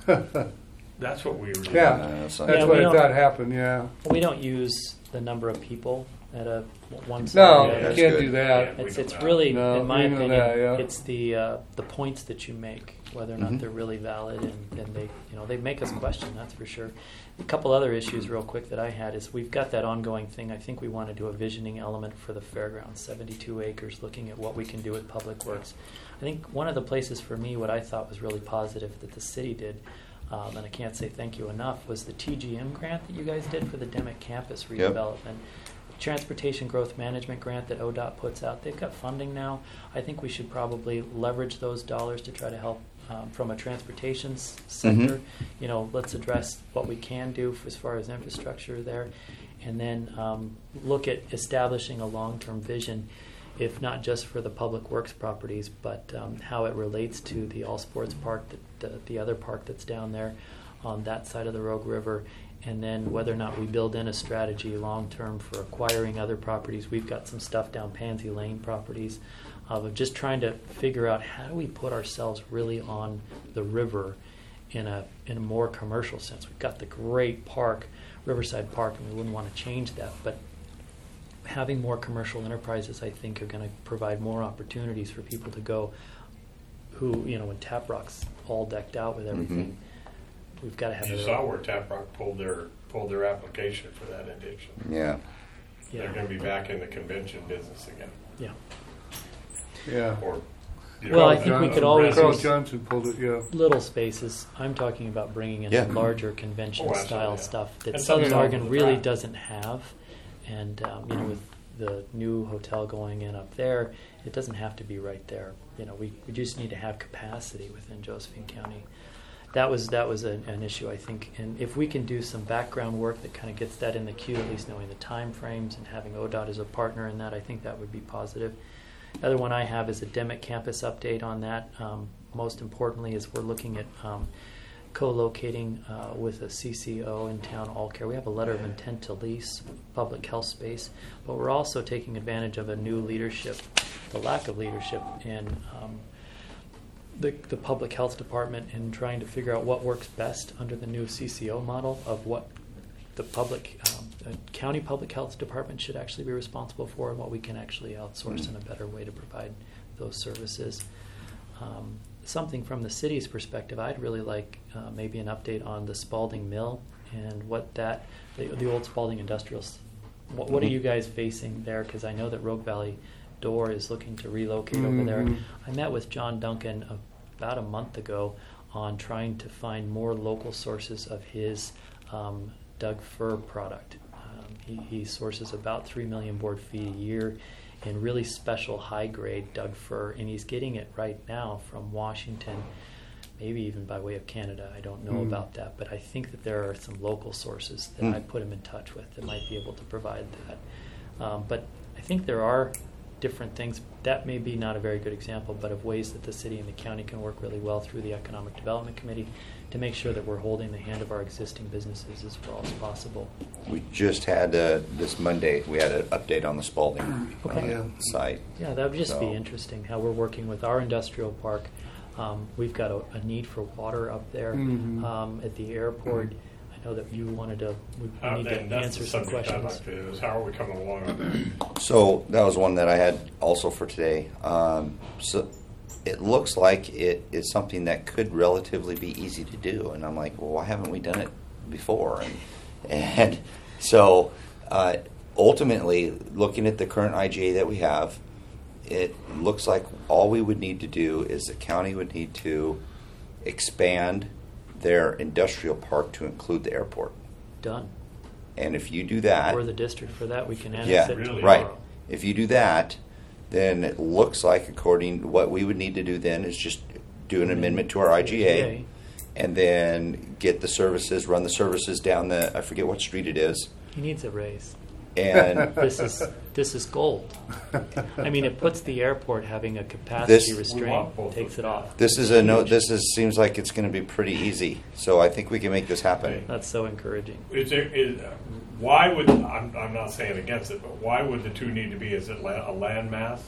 Speaker 2: That's what we were doing.
Speaker 4: yeah,
Speaker 3: Uh, that's
Speaker 4: that's
Speaker 3: not-
Speaker 1: Yeah,
Speaker 4: what
Speaker 1: we
Speaker 4: I
Speaker 1: don't-
Speaker 4: thought happened. Yeah.
Speaker 1: We don't use the number of people at a one side.
Speaker 4: No,
Speaker 1: or the
Speaker 4: you
Speaker 1: other.
Speaker 3: that's
Speaker 4: can't
Speaker 3: good.
Speaker 4: do that.
Speaker 2: Yeah.
Speaker 1: It's
Speaker 2: We
Speaker 1: it's
Speaker 2: know that.
Speaker 1: really,
Speaker 4: No,
Speaker 1: in my
Speaker 4: we know
Speaker 1: opinion,
Speaker 4: that, yeah.
Speaker 1: it's the uh, the points that you make, whether or not
Speaker 3: Mhm.
Speaker 1: they're really valid, and, and they you know they make us question. That's for sure. A couple other issues, real quick, that I had is we've got that ongoing thing. I think we want to do a visioning element for the fairgrounds, seventy-two acres, looking at what we can do with public works. I think one of the places for me, what I thought was really positive that the city did. Um, and I can't say thank you enough, was the T G M grant that you guys did for the Demick campus
Speaker 3: Yep.
Speaker 1: redevelopment. Transportation Growth Management grant that O D O T puts out. They've got funding now. I think we should probably leverage those dollars to try to help um, from a transportation s- sector.
Speaker 3: Mhm.
Speaker 1: You know, let's address what we can do f- as far as infrastructure there, and then um, look at establishing a long-term vision, if not just for the public works properties, but um, how it relates to the All Sports Park, the, the, the other park that's down there on that side of the Rogue River, and then whether or not we build in a strategy long-term for acquiring other properties. We've got some stuff down Pansy Lane properties of just trying to figure out how do we put ourselves really on the river in a in a more commercial sense. We've got the great park, Riverside Park, and we wouldn't want to change that, but having more commercial enterprises, I think, are going to provide more opportunities for people to go who, you know, when Tap Rock's all decked out with everything, we've got to have
Speaker 2: You
Speaker 1: it.
Speaker 2: saw where Tap Rock pulled their pulled their application for that addiction.
Speaker 3: Yeah.
Speaker 2: They're
Speaker 1: Yeah.
Speaker 2: going to be back in the convention business again.
Speaker 1: Yeah.
Speaker 4: Yeah.
Speaker 2: Or, you
Speaker 1: Well,
Speaker 2: know,
Speaker 1: I think we
Speaker 2: Johnson
Speaker 1: could always
Speaker 4: Carl
Speaker 1: use-
Speaker 4: Johnson pulled it. Yeah.
Speaker 1: Little spaces. I'm talking about bringing in
Speaker 3: Yeah.
Speaker 1: some larger convention
Speaker 2: Oh,
Speaker 1: style
Speaker 2: absolutely, yeah.
Speaker 1: stuff that
Speaker 2: And
Speaker 1: Southern
Speaker 2: something
Speaker 1: Oregon
Speaker 2: off the
Speaker 1: really
Speaker 2: track.
Speaker 1: doesn't have. And um, you know, with the new hotel going in up there, it doesn't have to be right there. You know, we, we just need to have capacity within Josephine County. That was that was a, an issue, I think. And if we can do some background work that kind of gets that in the queue, at least knowing the time frames and having O D O T as a partner in that, I think that would be positive. The other one I have is a Demick campus update on that. Um, most importantly is we're looking at um, co-locating uh, with a C C O in town, All Care. We have a letter of intent to lease public health space, but we're also taking advantage of a new leadership, the lack of leadership in um, the, the public health department, and trying to figure out what works best under the new C C O model of what the public um, uh, county public health department should actually be responsible for, and what we can actually outsource in a better way to provide those services. Um, something from the city's perspective, I'd really like uh, maybe an update on the Spalding Mill and what that, the, the old Spalding Industrials, what, what are you guys facing there? Because I know that Rogue Valley Door is looking to relocate over there.
Speaker 4: Mhm.
Speaker 1: I met with John Duncan about a month ago on trying to find more local sources of his um, Doug fir product. Um, he, he sources about three million board feet a year in really special high-grade Doug fir, and he's getting it right now from Washington, maybe even by way of Canada. I don't know
Speaker 4: Mm.
Speaker 1: about that, but I think that there are some local sources that
Speaker 3: Mm.
Speaker 1: I put him in touch with that might be able to provide that. Um, but I think there are different things. That may be not a very good example, but of ways that the city and the county can work really well through the Economic Development Committee to make sure that we're holding the hand of our existing businesses as well as possible.
Speaker 3: We just had, uh, this Monday, we had an update on the Spalding
Speaker 1: Okay.
Speaker 3: uh,
Speaker 4: Yeah.
Speaker 3: site.
Speaker 1: Yeah, that would just
Speaker 3: So-
Speaker 1: be interesting how we're working with our industrial park. Um, we've got a, a need for water up there
Speaker 4: Mhm.
Speaker 1: um, at the airport. I know that you wanted to, we, we
Speaker 2: Uh,
Speaker 1: need
Speaker 2: and
Speaker 1: to
Speaker 2: that's
Speaker 1: answer
Speaker 2: the
Speaker 1: some
Speaker 2: subject I'd
Speaker 1: questions.
Speaker 2: like to, is how are we coming along on that?
Speaker 3: So that was one that I had also for today. Um, so it looks like it is something that could relatively be easy to do, and I'm like, well, why haven't we done it before? And, and so uh, ultimately, looking at the current I G A that we have, it looks like all we would need to do is the county would need to expand their industrial park to include the airport.
Speaker 1: Done.
Speaker 3: And if you do that,
Speaker 1: Or the district for that, we can annex
Speaker 3: yeah,
Speaker 1: it
Speaker 2: Really?
Speaker 3: right.
Speaker 1: tomorrow.
Speaker 3: If you do that, then it looks like, according to what we would need to do then, is just do an amendment to our I G A, and then get the services, run the services down the, I forget what street it is,
Speaker 1: He needs a raise.
Speaker 3: and
Speaker 1: This is this is gold. I mean, it puts the airport having a capacity
Speaker 3: This-
Speaker 2: We want
Speaker 1: restraint,
Speaker 2: both
Speaker 1: takes
Speaker 2: of
Speaker 1: it
Speaker 2: them.
Speaker 1: off.
Speaker 3: this is a no. This is seems like it's going to be pretty easy. So I think we can make this happen.
Speaker 1: That's so encouraging.
Speaker 2: Is there, is, why would, I'm, I'm not saying against it, but why would the two need to be, is it la- a land mass?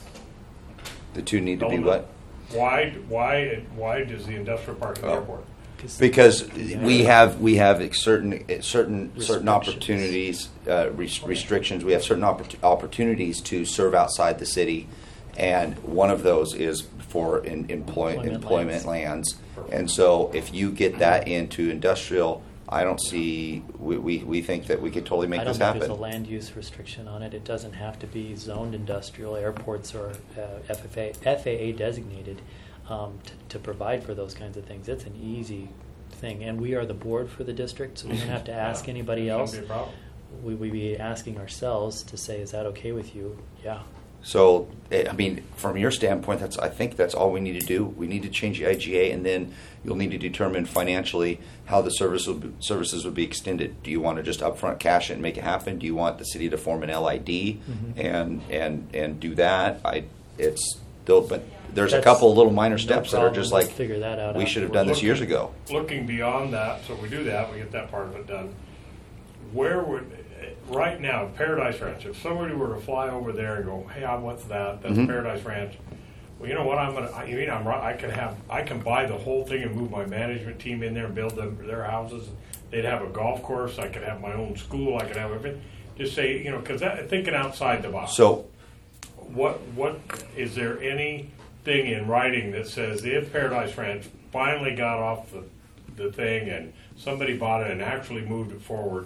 Speaker 3: The two need to be
Speaker 2: element?
Speaker 3: what?
Speaker 2: Why, why, why does the industrial park and the
Speaker 3: Oh.
Speaker 2: airport?
Speaker 1: 'Cause
Speaker 3: Because we have we have certain certain certain
Speaker 1: Restrictions.
Speaker 3: opportunities, uh, res- restrictions. We have certain oppor- opportunities to serve outside the city, and one of those is for in, employ,
Speaker 1: Employment
Speaker 3: employment
Speaker 1: lands.
Speaker 3: lands. And so, if you get that into industrial, I don't see. We, we, we think that we could totally make
Speaker 1: I don't
Speaker 3: this
Speaker 1: think there's a
Speaker 3: happen.
Speaker 1: land use restriction on it. It doesn't have to be zoned industrial. Airports are uh, F F A, F A A designated um, to, to provide for those kinds of things. It's an easy thing. And we are the board for the district, so we don't have to ask
Speaker 2: Yeah,
Speaker 1: anybody
Speaker 2: shouldn't
Speaker 1: else.
Speaker 2: be a problem.
Speaker 1: We we be asking ourselves to say, is that okay with you? Yeah.
Speaker 3: So, eh, I mean, from your standpoint, that's I think that's all we need to do. We need to change the I G A, and then you'll need to determine financially how the service will be, services would be extended. Do you want to just upfront cash it and make it happen? Do you want the city to form an L I D
Speaker 1: Mhm.
Speaker 3: and and and do that? I it's still, but there's a
Speaker 1: That's
Speaker 3: couple of little minor
Speaker 1: no
Speaker 3: steps that are
Speaker 1: problem.
Speaker 3: just
Speaker 1: We'll
Speaker 3: like
Speaker 1: figure that out
Speaker 3: we should have done
Speaker 1: afterwards.
Speaker 3: this years ago.
Speaker 2: Looking beyond that, so we do that, we get that part of it done. Where would, right now, Paradise Ranch, if somebody were to fly over there and go, hey, I what's that? That's
Speaker 3: Mhm.
Speaker 2: Paradise Ranch. Well, you know what? I'm gonna. I- You mean I'm right? I can have. I can buy the whole thing and move my management team in there and build them their houses. They'd have a golf course. I could have my own school. I could have everything. Just say, you know, because thinking outside the box.
Speaker 3: So
Speaker 2: What what is there anything in writing that says if Paradise Ranch finally got off the the thing and somebody bought it and actually moved it forward,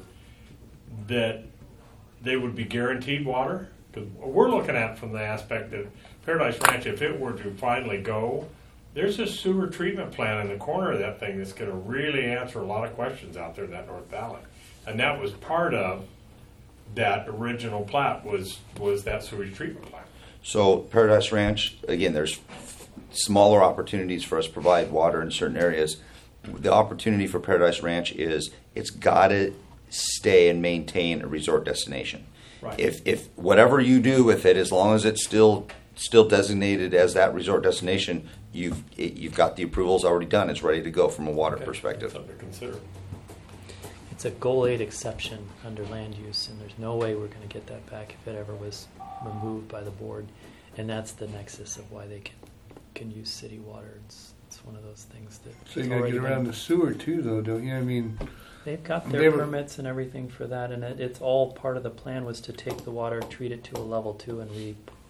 Speaker 2: that they would be guaranteed water? Because we're looking at from the aspect that Paradise Ranch, if it were to finally go, there's a sewer treatment plant in the corner of that thing that's going to really answer a lot of questions out there in that North Valley, and that was part of that original plat was was that sewage treatment plant.
Speaker 3: So Paradise Ranch, again, there's smaller opportunities for us to provide water in certain areas. The opportunity for Paradise Ranch is it's got to stay and maintain a resort destination.
Speaker 2: Right.
Speaker 3: If if whatever you do with it, as long as it's still still designated as that resort destination, you've it, you've got the approvals already done. It's ready to go from a water
Speaker 2: Okay,
Speaker 3: perspective.
Speaker 2: Something to consider.
Speaker 1: It's a goal eight exception under land use, and there's no way we're going to get that back if it ever was removed by the board. And that's the nexus of why they can can use city water. It's it's one of those things that
Speaker 4: So you
Speaker 1: has
Speaker 4: got to
Speaker 1: already
Speaker 4: get around
Speaker 1: been-
Speaker 4: the sewer too, though, don't you? I mean,
Speaker 1: They've got
Speaker 4: They
Speaker 1: their
Speaker 4: were-
Speaker 1: permits and everything for that, and it, it's all part of the plan was to take the water, treat it to a level two, and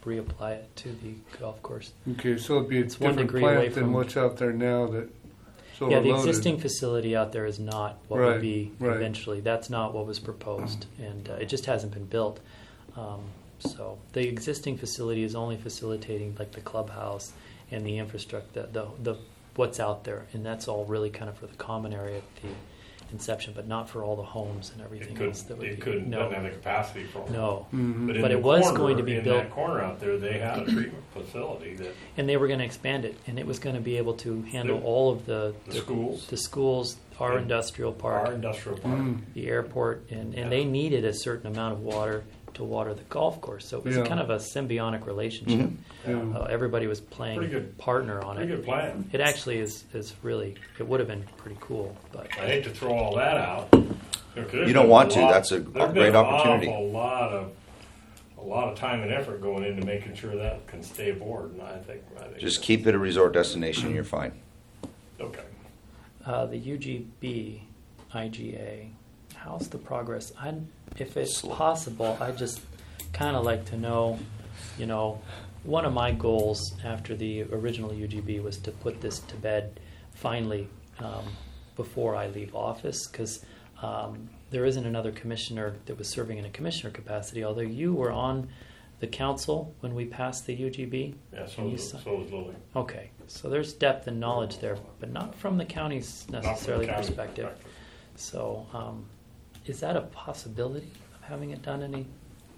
Speaker 1: reapply it to the golf course.
Speaker 4: Okay, so it'd be a
Speaker 1: It's one
Speaker 4: different
Speaker 1: degree away
Speaker 4: plant than
Speaker 1: from-
Speaker 4: what's out there now that's
Speaker 1: Yeah, the
Speaker 4: overloaded.
Speaker 1: existing facility out there is not what
Speaker 4: Right,
Speaker 1: would be
Speaker 4: right.
Speaker 1: eventually. That's not what was proposed, and uh, it just hasn't been built. Um, so the existing facility is only facilitating like the clubhouse and the infrastructure, the, the, the what's out there, and that's all really kind of for the common area at the inception, but not for all the homes and everything
Speaker 2: It
Speaker 1: else that
Speaker 2: couldn't,
Speaker 1: would
Speaker 2: it
Speaker 1: be.
Speaker 2: couldn't,
Speaker 1: no,
Speaker 2: doesn't have the capacity for all.
Speaker 1: no.
Speaker 4: Mhm.
Speaker 2: But, in
Speaker 1: But
Speaker 2: the
Speaker 1: it was
Speaker 2: corner,
Speaker 1: going to be
Speaker 2: in
Speaker 1: built-
Speaker 2: that corner out there, they had a treatment facility that
Speaker 1: And they were going to expand it, and it was going to be able to handle
Speaker 2: The-
Speaker 1: all of the
Speaker 2: the schools,
Speaker 1: the schools, our
Speaker 2: And
Speaker 1: industrial park,
Speaker 2: our industrial park.
Speaker 4: Mm.
Speaker 1: the airport, and, and
Speaker 2: Yeah.
Speaker 1: they needed a certain amount of water to water the golf course. So it was
Speaker 4: Yeah.
Speaker 1: kind of a symbiotic relationship.
Speaker 3: Mhm.
Speaker 4: Yeah.
Speaker 1: Uh, everybody was playing
Speaker 2: Pretty good-
Speaker 1: partner on
Speaker 2: Pretty
Speaker 1: it.
Speaker 2: good plan.
Speaker 1: It actually is, is really, it would have been pretty cool. But
Speaker 2: I hate to throw all that out.
Speaker 3: You don't want to. That's a great opportunity.
Speaker 2: A lot of a lot of time and effort going into making sure that can stay aboard, and I think I think
Speaker 3: Just
Speaker 2: that's-
Speaker 3: keep it a resort destination, you're fine.
Speaker 2: okay.
Speaker 1: uh, the U G B, I G A, how's the progress? I, if it's
Speaker 3: Slow.
Speaker 1: possible, I just kind of like to know, you know, one of my goals after the original U G B was to put this to bed finally um, before I leave office, because um, there isn't another commissioner that was serving in a commissioner capacity, although you were on the council when we passed the U G B.
Speaker 2: Yeah, so
Speaker 1: And you
Speaker 2: is,
Speaker 1: saw-
Speaker 2: so is Lily.
Speaker 1: Okay, so there's depth and knowledge there, but not from the county's
Speaker 2: Not from the
Speaker 1: necessarily
Speaker 2: county
Speaker 1: perspective. So, um, is that a possibility of having it done in a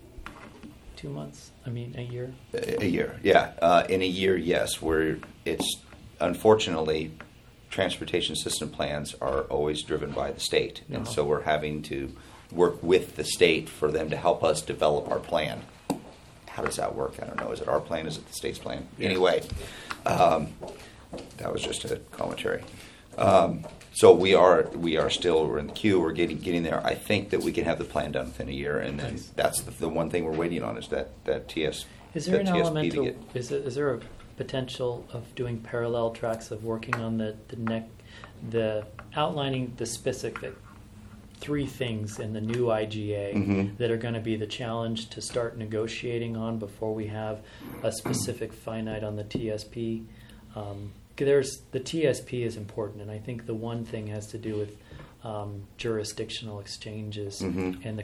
Speaker 1: two months? I mean, a year?
Speaker 3: A a year, yeah. Uh, in a year, yes. Where it's unfortunately, transportation system plans are always driven by the state, and
Speaker 1: Uh-huh.
Speaker 3: so we're having to work with the state for them to help us develop our plan. How does that work? I don't know. Is it our plan? Is it the state's plan?
Speaker 2: Yes.
Speaker 3: Anyway, um, that was just a commentary. Um, so we are we are still we're in the queue. We're getting getting there. I think that we can have the plan done within a year, and then
Speaker 1: Nice.
Speaker 3: that's the, the one thing we're waiting on is that that T S.
Speaker 1: Is there an
Speaker 3: that T S P
Speaker 1: element
Speaker 3: to
Speaker 1: of,
Speaker 3: get.
Speaker 1: is, it, is there a potential of doing parallel tracks of working on the, the neck, the outlining the specific three things in the new I G A
Speaker 3: Mhm.
Speaker 1: that are going to be the challenge to start negotiating on before we have a specific finite on the T S P? Um, there's the T S P is important, and I think the one thing has to do with um, jurisdictional exchanges
Speaker 3: Mhm.
Speaker 1: and the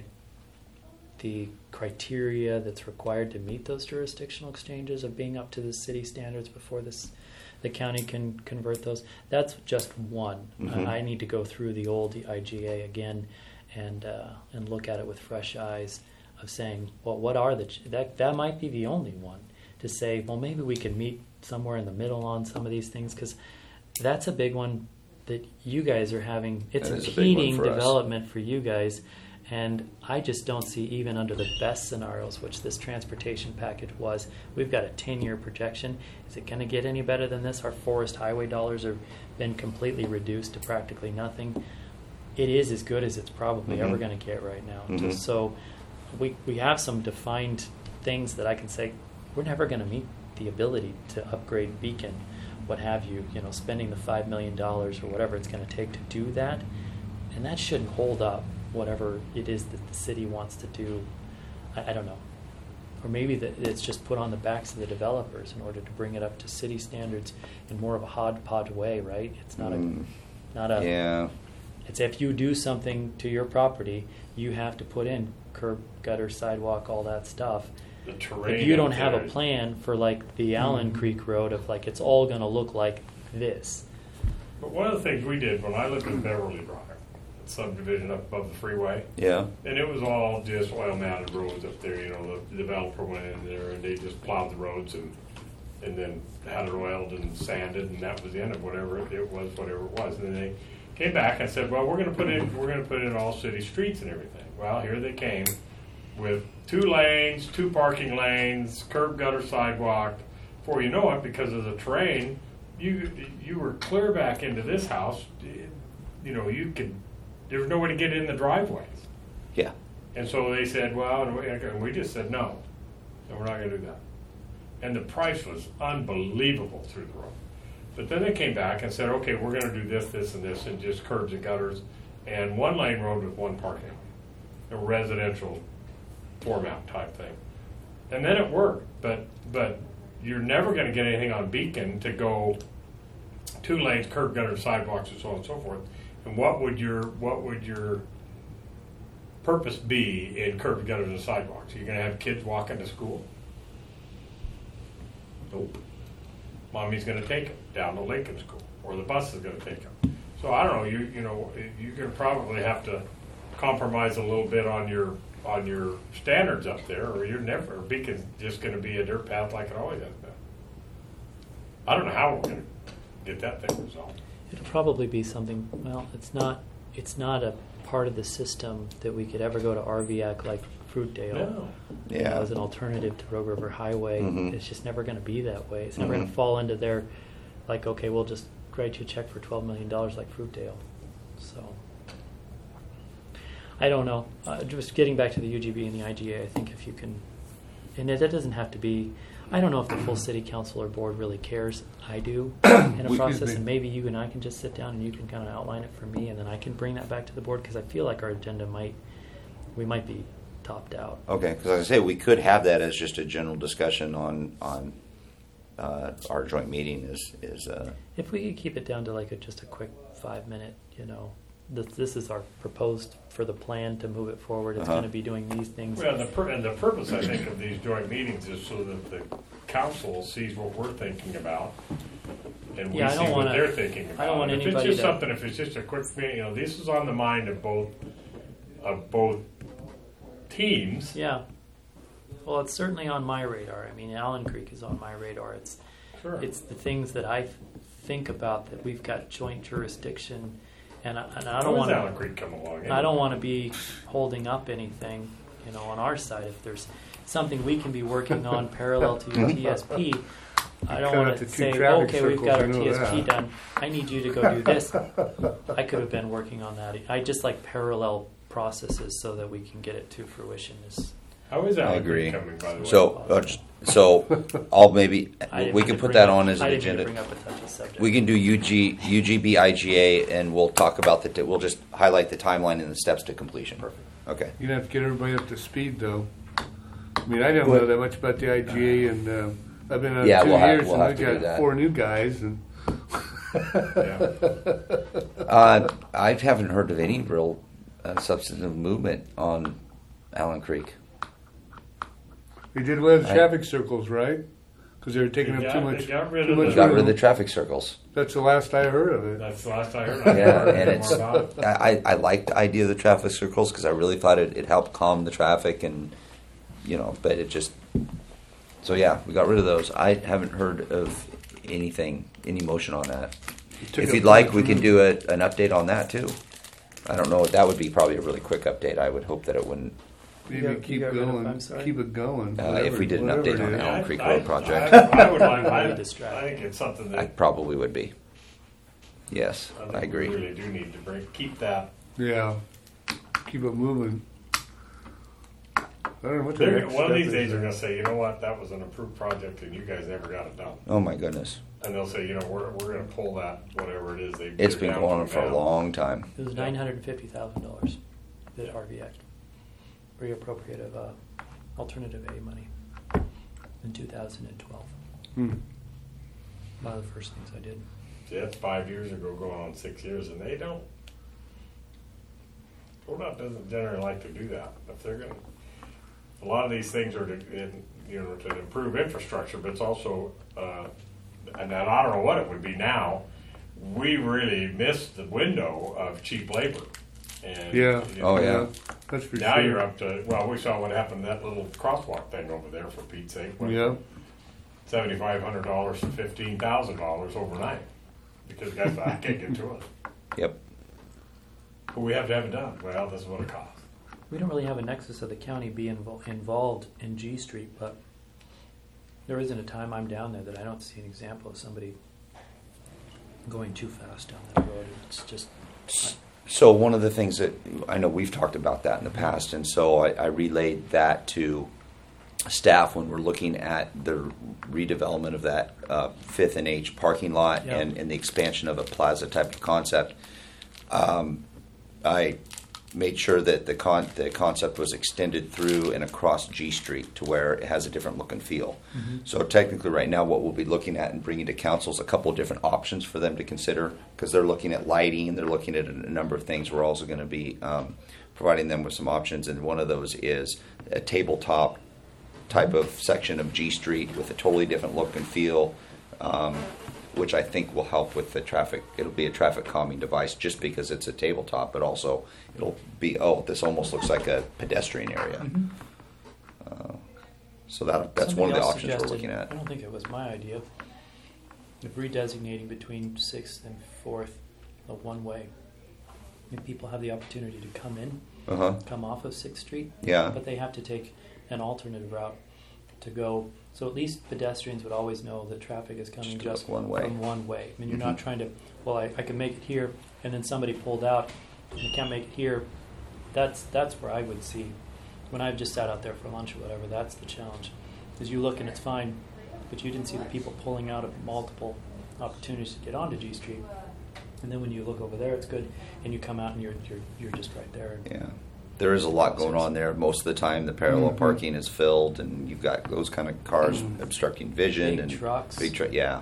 Speaker 1: the criteria that's required to meet those jurisdictional exchanges of being up to the city standards before this the county can convert those. That's just one.
Speaker 3: Mhm.
Speaker 1: Uh, I need to go through the old I G A again and uh, and look at it with fresh eyes of saying, well, what are the ch- that that might be the only one to say, well, maybe we can meet somewhere in the middle on some of these things, because that's a big one that you guys are having. It's
Speaker 3: That is a big one
Speaker 1: impeding
Speaker 3: for us.
Speaker 1: development for you guys. And I just don't see, even under the best scenarios, which this transportation package was, we've got a ten-year projection. Is it going to get any better than this? Our forest highway dollars have been completely reduced to practically nothing. It is as good as it's probably
Speaker 3: Mhm.
Speaker 1: ever going to get right now.
Speaker 3: Mhm.
Speaker 1: So we we have some defined things that I can say, we're never going to meet the ability to upgrade Beacon, what have you, you know, spending the five million dollars or whatever it's going to take to do that. And that shouldn't hold up whatever it is that the city wants to do. I, I don't know. Or maybe that it's just put on the backs of the developers in order to bring it up to city standards in more of a hodgepodge way, right? It's not
Speaker 3: Mm.
Speaker 1: a, not a.
Speaker 3: Yeah.
Speaker 1: It's if you do something to your property, you have to put in curb, gutter, sidewalk, all that stuff.
Speaker 2: The terrain.
Speaker 1: If you don't
Speaker 2: up
Speaker 1: have a
Speaker 2: there-
Speaker 1: plan for like the Allen Creek Road of like it's all going to look like this.
Speaker 2: But one of the things we did when I lived in Beverly Drive, subdivision up above the freeway,
Speaker 3: Yeah.
Speaker 2: and it was all just oil mounted roads up there. You know, the developer went in there and they just plowed the roads and and then had it oiled and sanded, and that was the end of whatever it was, whatever it was. And then they came back and said, "Well, we're going to put in we're going to put in all city streets and everything." Well, here they came with two lanes, two parking lanes, curb, gutter, sidewalk. Before you know it, because of the terrain, you you were clear back into this house. You know, you could. There was no way to get in the driveways.
Speaker 3: Yeah.
Speaker 2: And so they said, well, and we, and we just said no, and we're not going to do that. And the price was unbelievable through the road. But then they came back and said, okay, we're going to do this, this, and this, and just curbs and gutters, and one lane road with one parking, a residential format type thing. And then it worked, but but you're never going to get anything on Beacon to go two lanes, curb gutter, sidewalks, and so on and so forth. And what would your what would your purpose be in curb gutters and sidewalks? Are you going to have kids walking to school? Nope. Mommy's going to take them down to Lincoln School, or the bus is going to take them. So I don't know. You you know you're going to probably have to compromise a little bit on your on your standards up there, or you're never. Or Beacon's just going to be a dirt path like it always has been. I don't know how we're going to get that thing resolved.
Speaker 1: It'll probably be something. Well, it's not. It's not a part of the system that we could ever go to R V A C like Fruitdale.
Speaker 2: No.
Speaker 1: You
Speaker 3: Yeah.
Speaker 1: know, as an alternative to Rogue River Highway.
Speaker 3: Mhm.
Speaker 1: It's just never going to be that way. It's never
Speaker 3: Mhm.
Speaker 1: going to fall into their, like, okay, we'll just write you a check for twelve million dollars like Fruitdale. So, I don't know. Uh, just getting back to the U G B and the I G A, I think if you can, and it, that doesn't have to be, I don't know if the full city council or board really cares. I do in a
Speaker 4: Excuse
Speaker 1: process,
Speaker 4: me.
Speaker 1: and maybe you and I can just sit down and you can kind of outline it for me, and then I can bring that back to the board, because I feel like our agenda might, we might be topped out.
Speaker 3: Okay, because like I say, we could have that as just a general discussion on on uh, our joint meeting. Is is uh,
Speaker 1: If we could keep it down to like a, just a quick five minute, you know, this, this is our proposed for the plan to move it forward. It's
Speaker 3: Uh-huh.
Speaker 1: going to be doing these things.
Speaker 2: Well, and the, pur- and the purpose, I think, of these joint meetings is so that the council sees what we're thinking about, and we
Speaker 1: Yeah, I
Speaker 2: see
Speaker 1: don't
Speaker 2: what
Speaker 1: wanna-
Speaker 2: they're thinking about.
Speaker 1: I don't want
Speaker 2: And if
Speaker 1: anybody
Speaker 2: it's just
Speaker 1: to-
Speaker 2: something, if it's just a quick meeting, you know, this is on the mind of both of both teams.
Speaker 1: Yeah. Well, it's certainly on my radar. I mean, Allen Creek is on my radar. It's
Speaker 2: Sure.
Speaker 1: it's the things that I think about, that we've got joint jurisdiction, and I, and I don't want
Speaker 2: Allen
Speaker 1: to.
Speaker 2: Creek come along.
Speaker 1: I don't want to be holding up anything, you know, on our side. If there's something we can be working on parallel to your T S P, I don't
Speaker 4: Cut
Speaker 1: want
Speaker 4: out
Speaker 1: to
Speaker 4: the two
Speaker 1: say,
Speaker 4: traffic
Speaker 1: okay, we've
Speaker 4: circles,
Speaker 1: got
Speaker 4: I
Speaker 1: our
Speaker 4: know
Speaker 1: T S P
Speaker 4: that.
Speaker 1: done. I need you to go do this. I could have been working on that. I just like parallel processes so that we can get it to fruition. Is
Speaker 2: How is Allen
Speaker 3: I agree.
Speaker 2: Creek coming, by the way?
Speaker 3: so uh, so I'll maybe
Speaker 1: I didn't
Speaker 3: we
Speaker 1: mean
Speaker 3: can
Speaker 1: to
Speaker 3: put
Speaker 1: bring
Speaker 3: that
Speaker 1: up-
Speaker 3: on as an
Speaker 1: I didn't mean to
Speaker 3: agenda.
Speaker 1: bring up a touchy subject.
Speaker 3: We can do U G, U G B I G A, and we'll talk about the. We'll just highlight the timeline and the steps to completion.
Speaker 1: Perfect.
Speaker 3: Okay.
Speaker 4: You're gonna have to get everybody up to speed, though. I mean, I don't
Speaker 3: What-
Speaker 4: know that much about the I G A, and uh, I've been on
Speaker 3: Yeah,
Speaker 4: two
Speaker 3: we'll have-
Speaker 4: years,
Speaker 3: we'll
Speaker 4: and
Speaker 3: have
Speaker 4: I've
Speaker 3: to do
Speaker 4: got
Speaker 3: that.
Speaker 4: four new guys, and
Speaker 2: Yeah.
Speaker 3: Uh, I haven't heard of any real uh, substantive movement on Allen Creek.
Speaker 4: they did away with
Speaker 3: I-
Speaker 4: traffic circles, right? Because they were taking
Speaker 2: They
Speaker 4: up
Speaker 2: got-
Speaker 4: too
Speaker 2: they
Speaker 4: much.
Speaker 2: got rid
Speaker 4: too
Speaker 2: of
Speaker 4: much
Speaker 2: the-
Speaker 3: We got rid of
Speaker 4: room.
Speaker 3: the traffic circles.
Speaker 4: That's the last I heard of it.
Speaker 2: That's the last I heard. I
Speaker 3: Yeah,
Speaker 2: haven't heard
Speaker 3: and
Speaker 2: any
Speaker 3: it's
Speaker 2: more about it.
Speaker 3: I, I like the idea of the traffic circles because I really thought it, it helped calm the traffic and you know, but it just so yeah, we got rid of those. I haven't heard of anything, any motion on that.
Speaker 4: Took
Speaker 3: If
Speaker 4: up
Speaker 3: you'd
Speaker 4: too
Speaker 3: like,
Speaker 4: much
Speaker 3: we can
Speaker 4: room.
Speaker 3: do a, an update on that too. I don't know. That would be probably a really quick update. I would hope that it wouldn't.
Speaker 4: Maybe
Speaker 1: You got-
Speaker 4: keep
Speaker 1: you got rid of-
Speaker 4: going.
Speaker 1: I'm sorry?
Speaker 4: Keep it going.
Speaker 3: Uh, if
Speaker 4: whatever-
Speaker 3: we did an
Speaker 4: whatever
Speaker 3: update
Speaker 4: it
Speaker 3: on
Speaker 4: is.
Speaker 3: Allen
Speaker 2: I-
Speaker 3: Creek
Speaker 2: I-
Speaker 3: Road project.
Speaker 2: I, I would like.
Speaker 1: Really
Speaker 2: I,
Speaker 1: distracted.
Speaker 2: I think it's something
Speaker 3: I
Speaker 2: that
Speaker 3: probably would be. Yes,
Speaker 2: I, think
Speaker 3: I agree.
Speaker 2: We really do need to bring keep that.
Speaker 4: Yeah, keep it moving. I don't know what the
Speaker 2: They're,
Speaker 4: next
Speaker 2: one of
Speaker 4: step
Speaker 2: these
Speaker 4: is
Speaker 2: days, they're
Speaker 4: there.
Speaker 2: going to say, you know what, that was an approved project, and you guys never got it done.
Speaker 3: Oh my goodness,
Speaker 2: And they'll say, you know, we're, we're going to pull that whatever it is they.
Speaker 3: it's
Speaker 2: they're
Speaker 3: been
Speaker 2: down
Speaker 3: going
Speaker 2: to
Speaker 3: on for a
Speaker 2: now.
Speaker 3: long time.
Speaker 1: It was nine hundred and fifty thousand dollars that R V X reappropriative uh, alternative A money in two thousand and twelve.
Speaker 4: Hmm.
Speaker 1: One of the first things I did.
Speaker 2: See, that's five years ago, going on six years, and they don't. ODOT doesn't generally like to do that. If they're going to, a lot of these things are to, in, you know, to improve infrastructure, but it's also, uh, and then I don't know what it would be now. We really missed the window of cheap labor. And,
Speaker 4: Yeah.
Speaker 2: you know,
Speaker 3: Oh, yeah.
Speaker 4: That's for
Speaker 2: Now
Speaker 4: sure.
Speaker 2: you're up to, well, we saw what happened to that little crosswalk thing over there, for Pete's sake. when
Speaker 4: Yeah.
Speaker 2: seventy-five hundred dollars to fifteen thousand dollars overnight because guys, I can't get to it.
Speaker 3: Yep.
Speaker 2: But we have to have it done. Well, this is what it costs.
Speaker 1: We don't really have a nexus of the county being invo- involved in G Street, but there isn't a time I'm down there that I don't see an example of somebody going too fast down that road. It's just
Speaker 3: So one of the things that I know we've talked about that in the past, and so I, I relayed that to staff when we're looking at the redevelopment of that uh, Fifth and H parking lot
Speaker 1: Yeah.
Speaker 3: and, and the expansion of a plaza type of concept. Um, I made sure that the con the concept was extended through and across G Street to where it has a different look and feel.
Speaker 1: Mm-hmm.
Speaker 3: So technically, right now, what we'll be looking at and bringing to council is a couple of different options for them to consider, because they're looking at lighting, they're looking at a, a number of things. We're also going to be um, providing them with some options, and one of those is a tabletop type of section of G Street with a totally different look and feel, um, which I think will help with the traffic. It'll be a traffic calming device just because it's a tabletop, but also it'll be, oh, this almost looks like a pedestrian area.
Speaker 1: Mhm.
Speaker 3: Uh, so that that's
Speaker 1: Somebody
Speaker 3: one of the
Speaker 1: else
Speaker 3: options we're
Speaker 1: suggested-
Speaker 3: looking at.
Speaker 1: I don't think it was my idea, of redesignating between Sixth and Fourth a one-way. I mean, people have the opportunity to come in,
Speaker 3: Uh-huh.
Speaker 1: come off of Sixth Street,
Speaker 3: Yeah.
Speaker 1: but they have to take an alternative route to go. So at least pedestrians would always know that traffic is coming
Speaker 3: Just to
Speaker 1: just
Speaker 3: look one way.
Speaker 1: from one way. I mean, you're not
Speaker 3: Mhm.
Speaker 1: trying to, well, I, I can make it here, and then somebody pulled out, and you can't make it here. That's that's where I would see, when I've just sat out there for lunch or whatever, that's the challenge. Because you look and it's fine, but you didn't see the people pulling out of multiple opportunities to get onto G Street. And then when you look over there, it's good, and you come out and you're you're you're just right there.
Speaker 3: Yeah. There is a lot going on there. Most of the time, the parallel
Speaker 4: Mhm.
Speaker 3: parking is filled, and you've got those kind of cars
Speaker 4: Mhm.
Speaker 3: obstructing vision.
Speaker 1: Big
Speaker 3: and
Speaker 1: trucks.
Speaker 3: Big truck, yeah.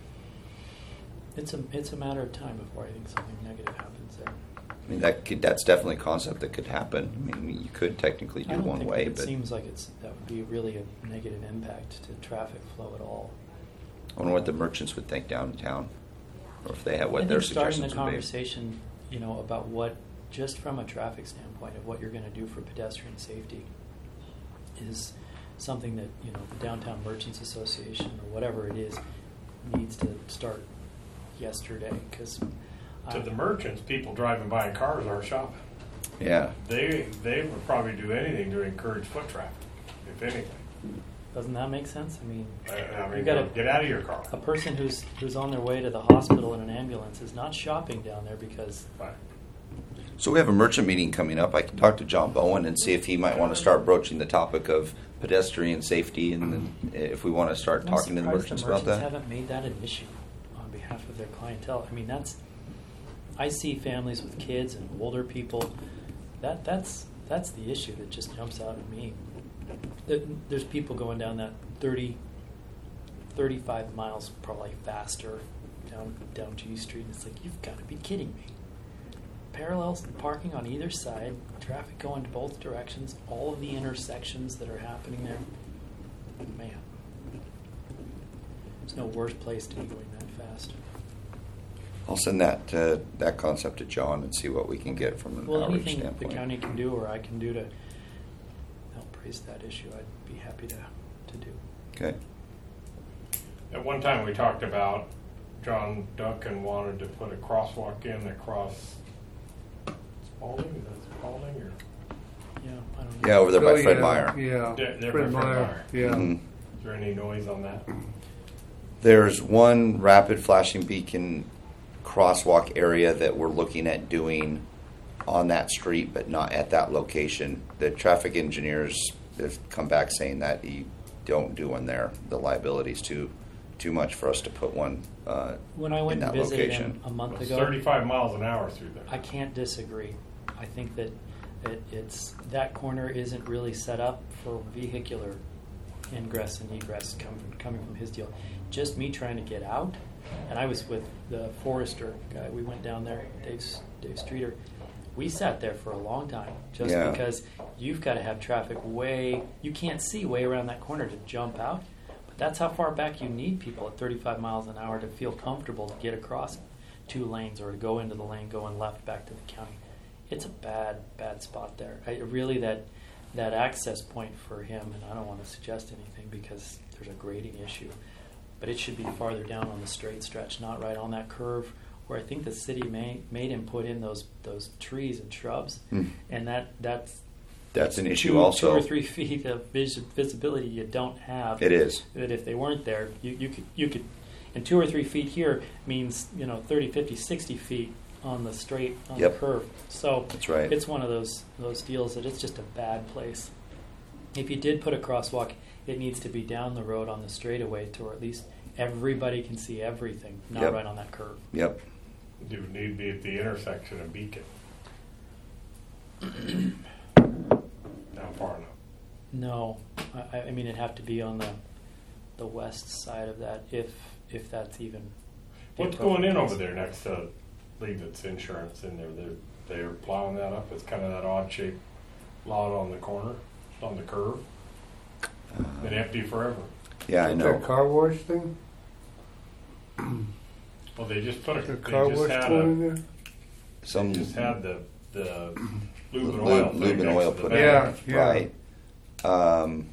Speaker 1: It's a it's a matter of time before I think something negative happens there.
Speaker 3: I mean, that could, that's definitely a concept that could happen. I mean, you could technically
Speaker 1: I
Speaker 3: do
Speaker 1: don't
Speaker 3: one
Speaker 1: think
Speaker 3: way,
Speaker 1: that it
Speaker 3: but
Speaker 1: seems like it's that would be really a negative impact to traffic flow at all.
Speaker 3: I wonder what the merchants would think downtown, or if they have what
Speaker 1: I
Speaker 3: their
Speaker 1: think starting
Speaker 3: suggestions
Speaker 1: the
Speaker 3: would be.
Speaker 1: conversation, you know, about what, just from a traffic standpoint, of what you're going to do for pedestrian safety, is something that, you know, the Downtown Merchants Association or whatever it is needs to start yesterday, because
Speaker 2: To the merchants, people driving by in cars aren't shopping.
Speaker 3: Yeah.
Speaker 2: They they would probably do anything to encourage foot traffic, if anything.
Speaker 1: doesn't that make sense? I mean,
Speaker 2: I, I
Speaker 1: you
Speaker 2: mean,
Speaker 1: gotta,
Speaker 2: get out of your car.
Speaker 1: a person who's who's on their way to the hospital in an ambulance is not shopping down there because
Speaker 2: Right.
Speaker 3: So we have a merchant meeting coming up. I can talk to John Bowen and see if he might want to start broaching the topic of pedestrian safety, and then if we want to start
Speaker 1: I'm
Speaker 3: talking to the
Speaker 1: surprised
Speaker 3: merchants
Speaker 1: the
Speaker 3: about
Speaker 1: merchants
Speaker 3: that.
Speaker 1: haven't made that an issue on behalf of their clientele. I mean, that's, I see families with kids and older people. That that's that's the issue that just jumps out at me. That there's people going down that thirty, thirty-five miles probably faster down down G Street. And it's like, you've got to be kidding me. Parallels parking on either side, traffic going to both directions, all of the intersections that are happening there. Man, there's no worse place to be going that fast.
Speaker 3: I'll send that uh, that concept to John and see what we can get from an
Speaker 1: Well,
Speaker 3: outreach
Speaker 1: anything the
Speaker 3: standpoint.
Speaker 1: county can do or I can do to help raise that issue, I'd be happy to, to do.
Speaker 3: Okay.
Speaker 2: At one time, we talked about John Duncan wanted to put a crosswalk in across Spalding. Is that Spalding or?
Speaker 1: Yeah, I don't know.
Speaker 3: Yeah, over there by
Speaker 4: Oh,
Speaker 3: Fred
Speaker 4: yeah,
Speaker 3: Meyer.
Speaker 4: Yeah,
Speaker 2: There- there
Speaker 4: Fred
Speaker 2: by Fred
Speaker 4: Meyer.
Speaker 2: Meyer.
Speaker 4: Yeah.
Speaker 3: Mhm.
Speaker 2: Is there any noise on that?
Speaker 3: There's one rapid flashing beacon crosswalk area that we're looking at doing on that street, but not at that location. The traffic engineers have come back saying that you don't do one there. The liability's too too much for us to put one uh,
Speaker 1: When I went
Speaker 3: in
Speaker 1: and
Speaker 3: that
Speaker 1: visited
Speaker 3: location.
Speaker 1: him a month
Speaker 2: It's
Speaker 1: ago,
Speaker 2: thirty-five miles an hour through there.
Speaker 1: I can't disagree. I think that it, it's that corner isn't really set up for vehicular ingress and egress coming from, coming from his deal. Just me trying to get out, and I was with the forester guy. We went down there, Dave, Dave Streeter. We sat there for a long time just
Speaker 3: Yeah.
Speaker 1: because you've got to have traffic way, you can't see way around that corner to jump out. But that's how far back you need people at thirty-five miles an hour to feel comfortable to get across two lanes or to go into the lane going left back to the county. It's a bad, bad spot there. I, really, that that access point for him, and I don't want to suggest anything because there's a grading issue, but it should be farther down on the straight stretch, not right on that curve where I think the city may, made him put in those those trees and shrubs,
Speaker 3: Hmm.
Speaker 1: and that that's
Speaker 3: That's an issue
Speaker 1: two,
Speaker 3: also.
Speaker 1: two or three feet of vis- visibility you don't have.
Speaker 3: It is.
Speaker 1: That if they weren't there, you, you could you could, and two or three feet here means you know thirty, fifty, sixty feet on the straight on
Speaker 3: Yep.
Speaker 1: the curve. So
Speaker 3: That's right.
Speaker 1: it's one of those those deals that it's just a bad place. If you did put a crosswalk, it needs to be down the road on the straightaway to where at least everybody can see everything, not
Speaker 3: Yep.
Speaker 1: right on that curve.
Speaker 3: Yep.
Speaker 2: It would need to be at the intersection of Beacon. Not far enough.
Speaker 1: No, I, I mean it'd have to be on the the west side of that, if if that's even. the
Speaker 2: What's going in
Speaker 1: appropriate
Speaker 2: over
Speaker 1: place.
Speaker 2: there next to Leave It's Insurance in there? They're, they're plowing that up. It's kind of that odd shaped lot on the corner, on the curve. Been empty forever.
Speaker 3: Yeah, I
Speaker 4: Is
Speaker 3: know.
Speaker 4: that car wash thing?
Speaker 2: Well, they just put a,
Speaker 4: The
Speaker 2: they
Speaker 4: car
Speaker 2: just
Speaker 4: wash
Speaker 2: had
Speaker 4: going
Speaker 2: a,
Speaker 4: in there?
Speaker 3: Some
Speaker 2: they just had the, the lube and
Speaker 3: Lube-
Speaker 2: oil.
Speaker 3: lube
Speaker 2: thing
Speaker 3: and
Speaker 2: next
Speaker 3: oil
Speaker 2: to the
Speaker 3: put
Speaker 2: van.
Speaker 4: Yeah, yeah.
Speaker 3: right. Um,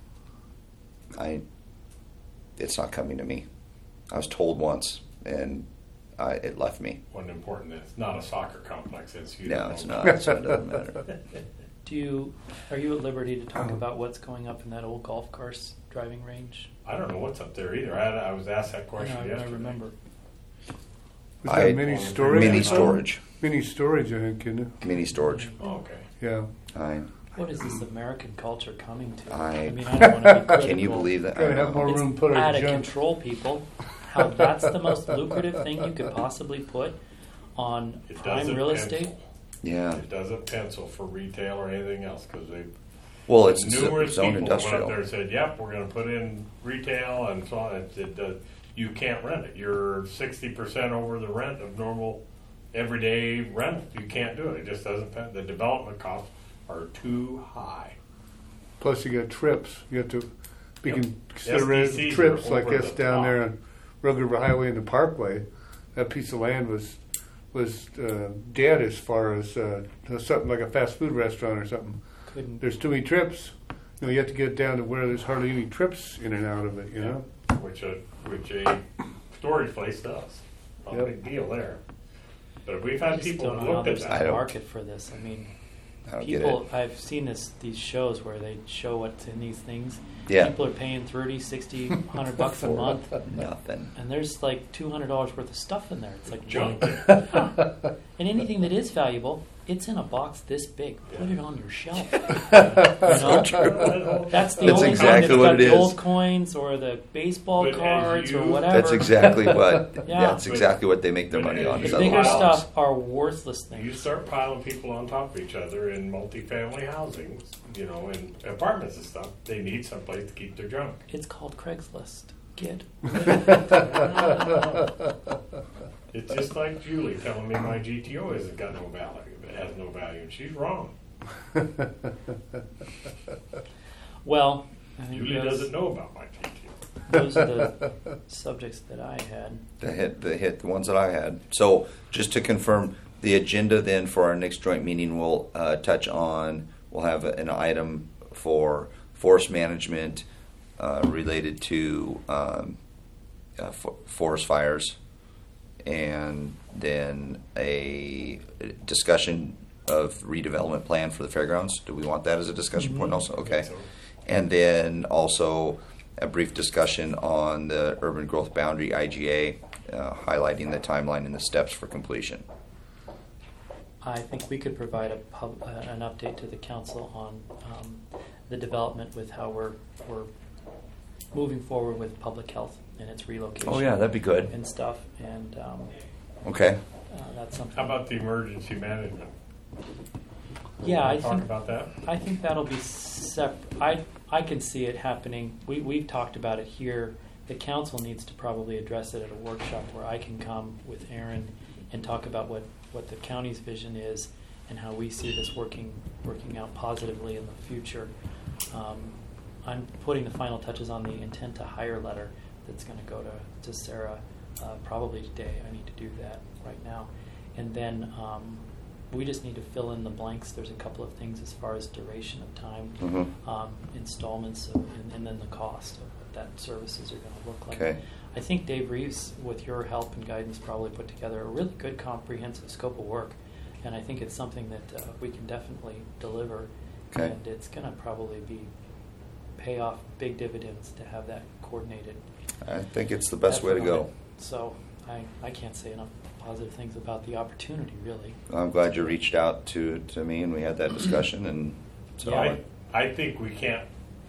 Speaker 3: I. It's not coming to me. I was told once, and I, it left me.
Speaker 2: Wasn't important. It's not a soccer complex. It's you.
Speaker 3: No,
Speaker 2: don't
Speaker 3: it's
Speaker 2: know.
Speaker 3: not. So it doesn't matter.
Speaker 1: Do you are you at liberty to talk about what's going up in that old golf course driving range?
Speaker 2: I don't know what's up there either. I, had, I was asked that question
Speaker 1: I, I
Speaker 2: yesterday.
Speaker 1: remember.
Speaker 4: Was
Speaker 3: I-
Speaker 4: that mini storage?
Speaker 3: Mini
Speaker 4: or something?
Speaker 3: storage.
Speaker 4: Mini storage, I think, isn't it?
Speaker 3: Mini storage.
Speaker 2: Oh, okay.
Speaker 4: Yeah.
Speaker 3: I.
Speaker 1: What is this American culture coming to?
Speaker 3: I-
Speaker 1: mean, I don't want to be critical.
Speaker 3: Can you believe that? I
Speaker 4: Gotta
Speaker 3: don't
Speaker 4: have
Speaker 3: know.
Speaker 4: more
Speaker 1: It's
Speaker 4: room to put our
Speaker 1: out of
Speaker 4: junk.
Speaker 1: control, people. How that's the most lucrative thing you could possibly put on
Speaker 2: It
Speaker 1: prime
Speaker 2: doesn't
Speaker 1: real
Speaker 2: pencil.
Speaker 1: estate.
Speaker 3: Yeah.
Speaker 2: It doesn't pencil for retail or anything else because they
Speaker 3: Well, it's
Speaker 2: numerous
Speaker 3: zone
Speaker 2: people went up
Speaker 3: industrial.
Speaker 2: there and said, "Yep, we're going to put in retail and so on." It, it, uh, you can't rent it. You're sixty percent over the rent of normal everyday rent. You can't do it. It just doesn't. pen- The development costs are too high.
Speaker 4: Plus, you got trips. You have to be
Speaker 2: Yep.
Speaker 4: considerate
Speaker 2: S D Cs
Speaker 4: of trips
Speaker 2: are
Speaker 4: like
Speaker 2: over
Speaker 4: this
Speaker 2: the
Speaker 4: down
Speaker 2: top.
Speaker 4: there on Rogue River Highway and the Parkway. That piece of land was was uh, dead as far as uh, something like a fast food restaurant or something.
Speaker 1: Couldn't.
Speaker 4: There's too many trips. You know, you have to get down to where there's hardly any trips in and out of it. You know.
Speaker 2: which a which a storage place does. Not a
Speaker 4: Yep.
Speaker 2: big deal there. But we've
Speaker 1: I
Speaker 2: had
Speaker 1: just
Speaker 2: people
Speaker 1: don't
Speaker 2: that
Speaker 1: know how
Speaker 2: looked at
Speaker 1: there's
Speaker 3: I
Speaker 1: a
Speaker 2: that.
Speaker 3: don't-
Speaker 1: market for this. I mean,
Speaker 3: I don't get
Speaker 1: people.
Speaker 3: it.
Speaker 1: I've seen this these shows where they show what's in these things.
Speaker 3: Yeah.
Speaker 1: People are paying thirty, sixty, one hundred bucks a month,
Speaker 3: Nothing.
Speaker 1: and there's like two hundred dollars worth of stuff in there. It's like
Speaker 2: Junk.
Speaker 1: And anything that is valuable, it's in a box this big. Put it on your shelf. You know? That's the
Speaker 3: That's
Speaker 1: only
Speaker 3: exactly
Speaker 1: thing that's
Speaker 3: what
Speaker 1: got
Speaker 3: it is.
Speaker 1: gold coins or the baseball
Speaker 2: But as
Speaker 1: cards or
Speaker 2: you-
Speaker 1: whatever.
Speaker 3: That's exactly what.
Speaker 1: Yeah.
Speaker 3: That's exactly what they make their
Speaker 2: But
Speaker 3: money
Speaker 2: as
Speaker 3: on.
Speaker 2: you
Speaker 1: The
Speaker 3: is
Speaker 1: bigger
Speaker 3: other
Speaker 2: Piles.
Speaker 1: stuff are worthless
Speaker 2: You
Speaker 1: things.
Speaker 2: start piling people on top of each other in multifamily housing, you know, in apartments and stuff. They need someplace to keep their junk.
Speaker 1: It's called Craigslist. Kid.
Speaker 2: It's just like Julie telling me my G T O hasn't got no value. It has no value, and she's wrong.
Speaker 1: Well, I think
Speaker 2: Julie
Speaker 1: those,
Speaker 2: doesn't know about my G T O.
Speaker 1: those are the subjects that I had.
Speaker 3: The hit, the hit, the ones that I had. So just to confirm, the agenda then for our next joint meeting will uh, touch on. We'll have an item for forest management uh, related to um, uh, for, forest fires, and then a discussion of redevelopment plan for the fairgrounds. Do we want that as a discussion point also? Okay.
Speaker 2: So,
Speaker 3: And then also a brief discussion on the urban growth boundary I G A, uh, highlighting the timeline and the steps for completion.
Speaker 1: I think we could provide a pub, uh, an update to the council on um, the development with how we're we're moving forward with public health and its relocation.
Speaker 3: Oh, yeah, that'd be good.
Speaker 1: And stuff, and um,
Speaker 3: Okay.
Speaker 1: uh, that's something.
Speaker 2: how about the emergency management?
Speaker 1: Yeah, I
Speaker 2: Talk
Speaker 1: think
Speaker 2: about that.
Speaker 1: I think that'll be separate. I I can see it happening. We we've talked about it here. The council needs to probably address it at a workshop where I can come with Aaron and talk about what, what the county's vision is and how we see this working working out positively in the future. Um, I'm putting the final touches on the intent to hire letter that's going to go to to Sarah uh, probably today. I need to do that right now, and then. Um, We just need to fill in the blanks. There's a couple of things as far as duration of time,
Speaker 3: Mhm.
Speaker 1: um, installments, of, and, and then the cost of what that services are going to look like.
Speaker 3: Okay.
Speaker 1: I think Dave Reeves, with your help and guidance, probably put together a really good comprehensive scope of work, and I think it's something that uh, we can definitely deliver.
Speaker 3: Okay.
Speaker 1: And it's going to probably be pay off big dividends to have that coordinated.
Speaker 3: I think it's the best way to
Speaker 1: effort on
Speaker 3: go.
Speaker 1: it. So I, I can't say enough positive things about the opportunity, really.
Speaker 3: I'm glad you reached out to, to me and we had that discussion. And so
Speaker 2: I, I think we can't.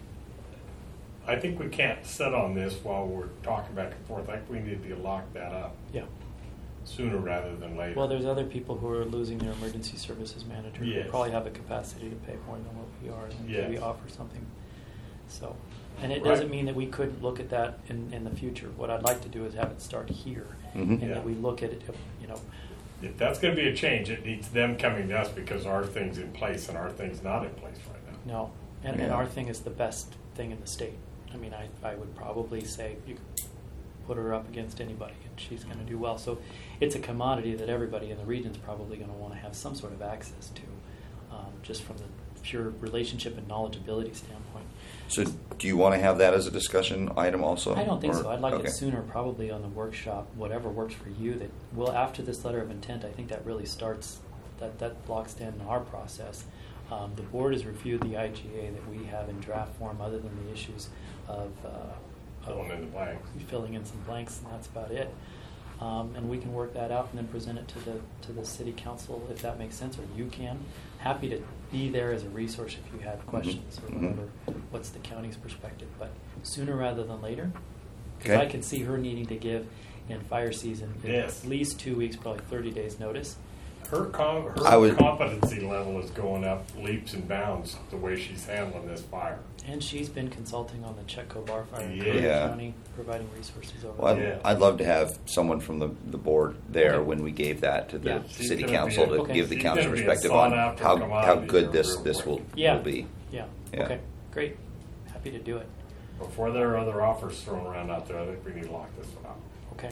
Speaker 2: I think we can't sit on this while we're talking back and forth. I think we need to lock that up.
Speaker 1: Yeah.
Speaker 2: sooner rather than later.
Speaker 1: Well, there's other people who are losing their emergency services manager.
Speaker 2: Yes.
Speaker 1: Who probably have a capacity to pay more than what we are, and
Speaker 2: Yes.
Speaker 1: we offer something. So, and it
Speaker 2: Right.
Speaker 1: doesn't mean that we couldn't look at that in, in the future. What I'd like to do is have it start here,
Speaker 3: Mhm.
Speaker 1: and
Speaker 2: Yeah.
Speaker 1: that we look at it, you know.
Speaker 2: If that's going to be a change, it needs them coming to us because our thing's in place and our thing's not in place right now.
Speaker 1: No, and, and
Speaker 3: Yeah.
Speaker 1: our thing is the best thing in the state. I mean, I, I would probably say you could put her up against anybody, and she's going to do well. So it's a commodity that everybody in the region is probably going to want to have some sort of access to, um, just from the pure relationship and knowledgeability standpoint.
Speaker 3: So do you want to have that as a discussion item also?
Speaker 1: I don't think
Speaker 3: or-
Speaker 1: so. I'd like
Speaker 3: okay.
Speaker 1: it sooner, probably on the workshop, whatever works for you. That well, after this letter of intent, I think that really starts, that, that blocks in our process. Um, the board has reviewed the I G A that we have in draft form, other than the issues of, uh, of
Speaker 2: Filling in the blanks.
Speaker 1: filling in some blanks, and that's about it. Um, and we can work that out and then present it to the to the city council if that makes sense, or you can. Happy to be there as a resource if you have questions
Speaker 3: Mhm.
Speaker 1: or whatever. What's the county's perspective? But sooner rather than later, because
Speaker 3: Okay.
Speaker 1: I can see her needing to give in fire season
Speaker 2: Yes.
Speaker 1: at least two weeks, probably thirty days notice.
Speaker 2: Her, com- her
Speaker 3: I would-
Speaker 2: competency level is going up leaps and bounds the way she's handling this fire.
Speaker 1: And she's been consulting on the Chetco Bar Fire in
Speaker 2: Yeah.
Speaker 1: Curry
Speaker 3: Yeah.
Speaker 1: County, providing resources over
Speaker 3: Well, I'd,
Speaker 1: there.
Speaker 2: Yeah.
Speaker 3: I'd love to have someone from the, the board there
Speaker 1: Okay.
Speaker 3: when we gave that to the
Speaker 1: Yeah.
Speaker 2: She's
Speaker 3: city
Speaker 2: gonna be
Speaker 3: council
Speaker 2: a-
Speaker 3: to
Speaker 1: Okay.
Speaker 3: give the
Speaker 2: she's
Speaker 3: council
Speaker 2: gonna be a
Speaker 3: perspective on
Speaker 2: sought-after
Speaker 3: how, how
Speaker 2: commodity
Speaker 3: good
Speaker 2: here
Speaker 3: this,
Speaker 2: real
Speaker 3: this
Speaker 2: quick.
Speaker 3: will,
Speaker 1: Yeah.
Speaker 3: will be.
Speaker 1: Yeah.
Speaker 3: Yeah.
Speaker 1: Okay. Great. Happy to do it.
Speaker 2: Before there are other offers thrown around out there, I think we need to lock this one out.
Speaker 1: Okay.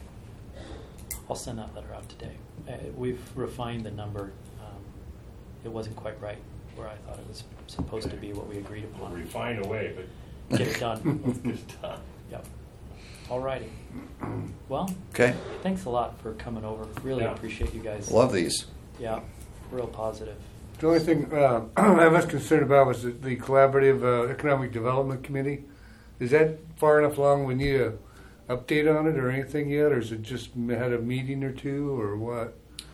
Speaker 1: I'll send that letter out today. Uh, we've refined the number. Um, it wasn't quite right where I thought it was supposed to be what we agreed
Speaker 2: We'll
Speaker 1: upon.
Speaker 2: refine a way,
Speaker 1: Get it done.
Speaker 2: but it's done.
Speaker 1: Yep. All righty. Well,
Speaker 3: Okay,
Speaker 1: thanks a lot for coming over. Really
Speaker 2: Yeah.
Speaker 1: appreciate you guys.
Speaker 3: love these.
Speaker 1: Yeah, real positive.
Speaker 4: The only thing uh, I was concerned about was the, the Collaborative uh, Economic Development Committee. Is that far enough along? We need a update on it or anything yet, or is it just had a meeting or two, or what?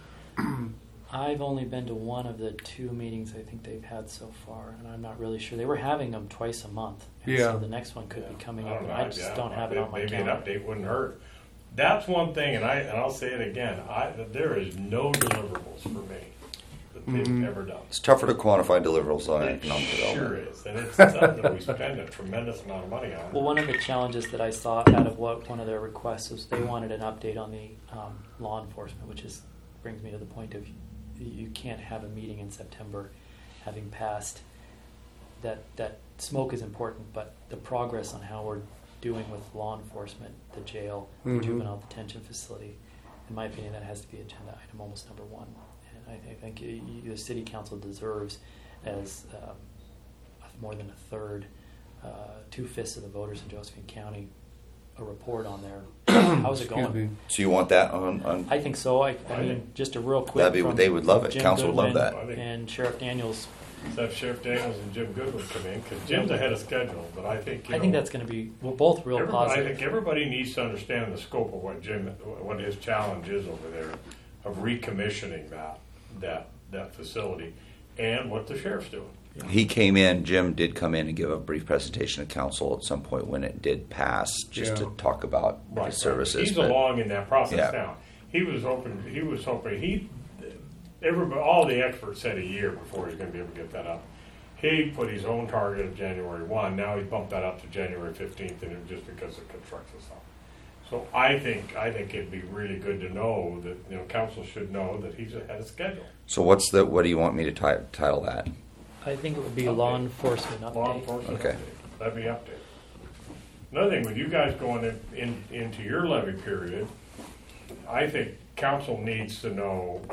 Speaker 1: I've only been to one of the two meetings I think they've had so far, and I'm not really sure. They were having them twice a month. And
Speaker 4: Yeah.
Speaker 1: So the next one could be coming
Speaker 2: I
Speaker 1: up.
Speaker 2: don't
Speaker 1: and
Speaker 2: know,
Speaker 1: I just
Speaker 2: yeah,
Speaker 1: don't have it on my
Speaker 2: maybe
Speaker 1: calendar.
Speaker 2: an update wouldn't hurt. That's one thing, and I and I'll say it again. I there is no deliverables for me that they've
Speaker 4: Mhm.
Speaker 2: ever done.
Speaker 3: It's tougher to quantify deliverables on
Speaker 2: It
Speaker 3: economic
Speaker 2: sure
Speaker 3: development.
Speaker 2: is, and it's something that we spend a tremendous amount of money on.
Speaker 1: Well, one of the challenges that I saw out of what one of their requests was they wanted an update on the um, law enforcement, which is brings me to the point of you can't have a meeting in September having passed. That that smoke is important, but the progress on how we're doing with law enforcement, the jail, the
Speaker 4: Mhm.
Speaker 1: juvenile detention facility, in my opinion, that has to be agenda item almost number one. And I, I think y- y- the city council deserves, as um, more than a third, uh, two fifths of the voters in Josephine County, a report on their how's it
Speaker 4: Excuse
Speaker 1: going.
Speaker 4: me.
Speaker 3: So you want that on, on
Speaker 1: I think so. I, I
Speaker 2: I
Speaker 1: mean,
Speaker 2: think-
Speaker 1: just a real quick.
Speaker 3: That'd be-
Speaker 1: from
Speaker 3: they would love it.
Speaker 1: Jim
Speaker 3: Council would love
Speaker 1: Goodwin
Speaker 3: that.
Speaker 2: I think-
Speaker 1: And Sheriff Daniels.
Speaker 2: So if Sheriff Daniels and Jim Goodwin come in, because Jim's ahead of schedule, but I think you
Speaker 1: I think
Speaker 2: know,
Speaker 1: that's going to be well, both real
Speaker 2: everybody-
Speaker 1: positive.
Speaker 2: I think everybody needs to understand the scope of what Jim, what his challenge is over there, of recommissioning that that that facility, and what the sheriff's doing.
Speaker 3: He came in, Jim did come in and give a brief presentation to council at some point when it did pass, just
Speaker 4: Yeah.
Speaker 3: to talk about
Speaker 2: Right,
Speaker 3: his services.
Speaker 2: He's
Speaker 3: but-
Speaker 2: along in that process
Speaker 3: Yeah.
Speaker 2: now. He was hoping. He was hoping. He, everybody, all the experts said a year before he's going to be able to get that up. He put his own target of January first. Now he's bumped that up to January fifteenth, and it just because of construction stuff. So I think I think it'd be really good to know that you know council should know that he's ahead of schedule.
Speaker 3: So what's the, what do you want me to ti- title that?
Speaker 1: I think it would be
Speaker 2: Update.
Speaker 1: law enforcement update.
Speaker 2: Law enforcement.
Speaker 3: Okay.
Speaker 2: Update. That'd be update. Another thing, with you guys going in, in, into your levy period, I think council needs to know,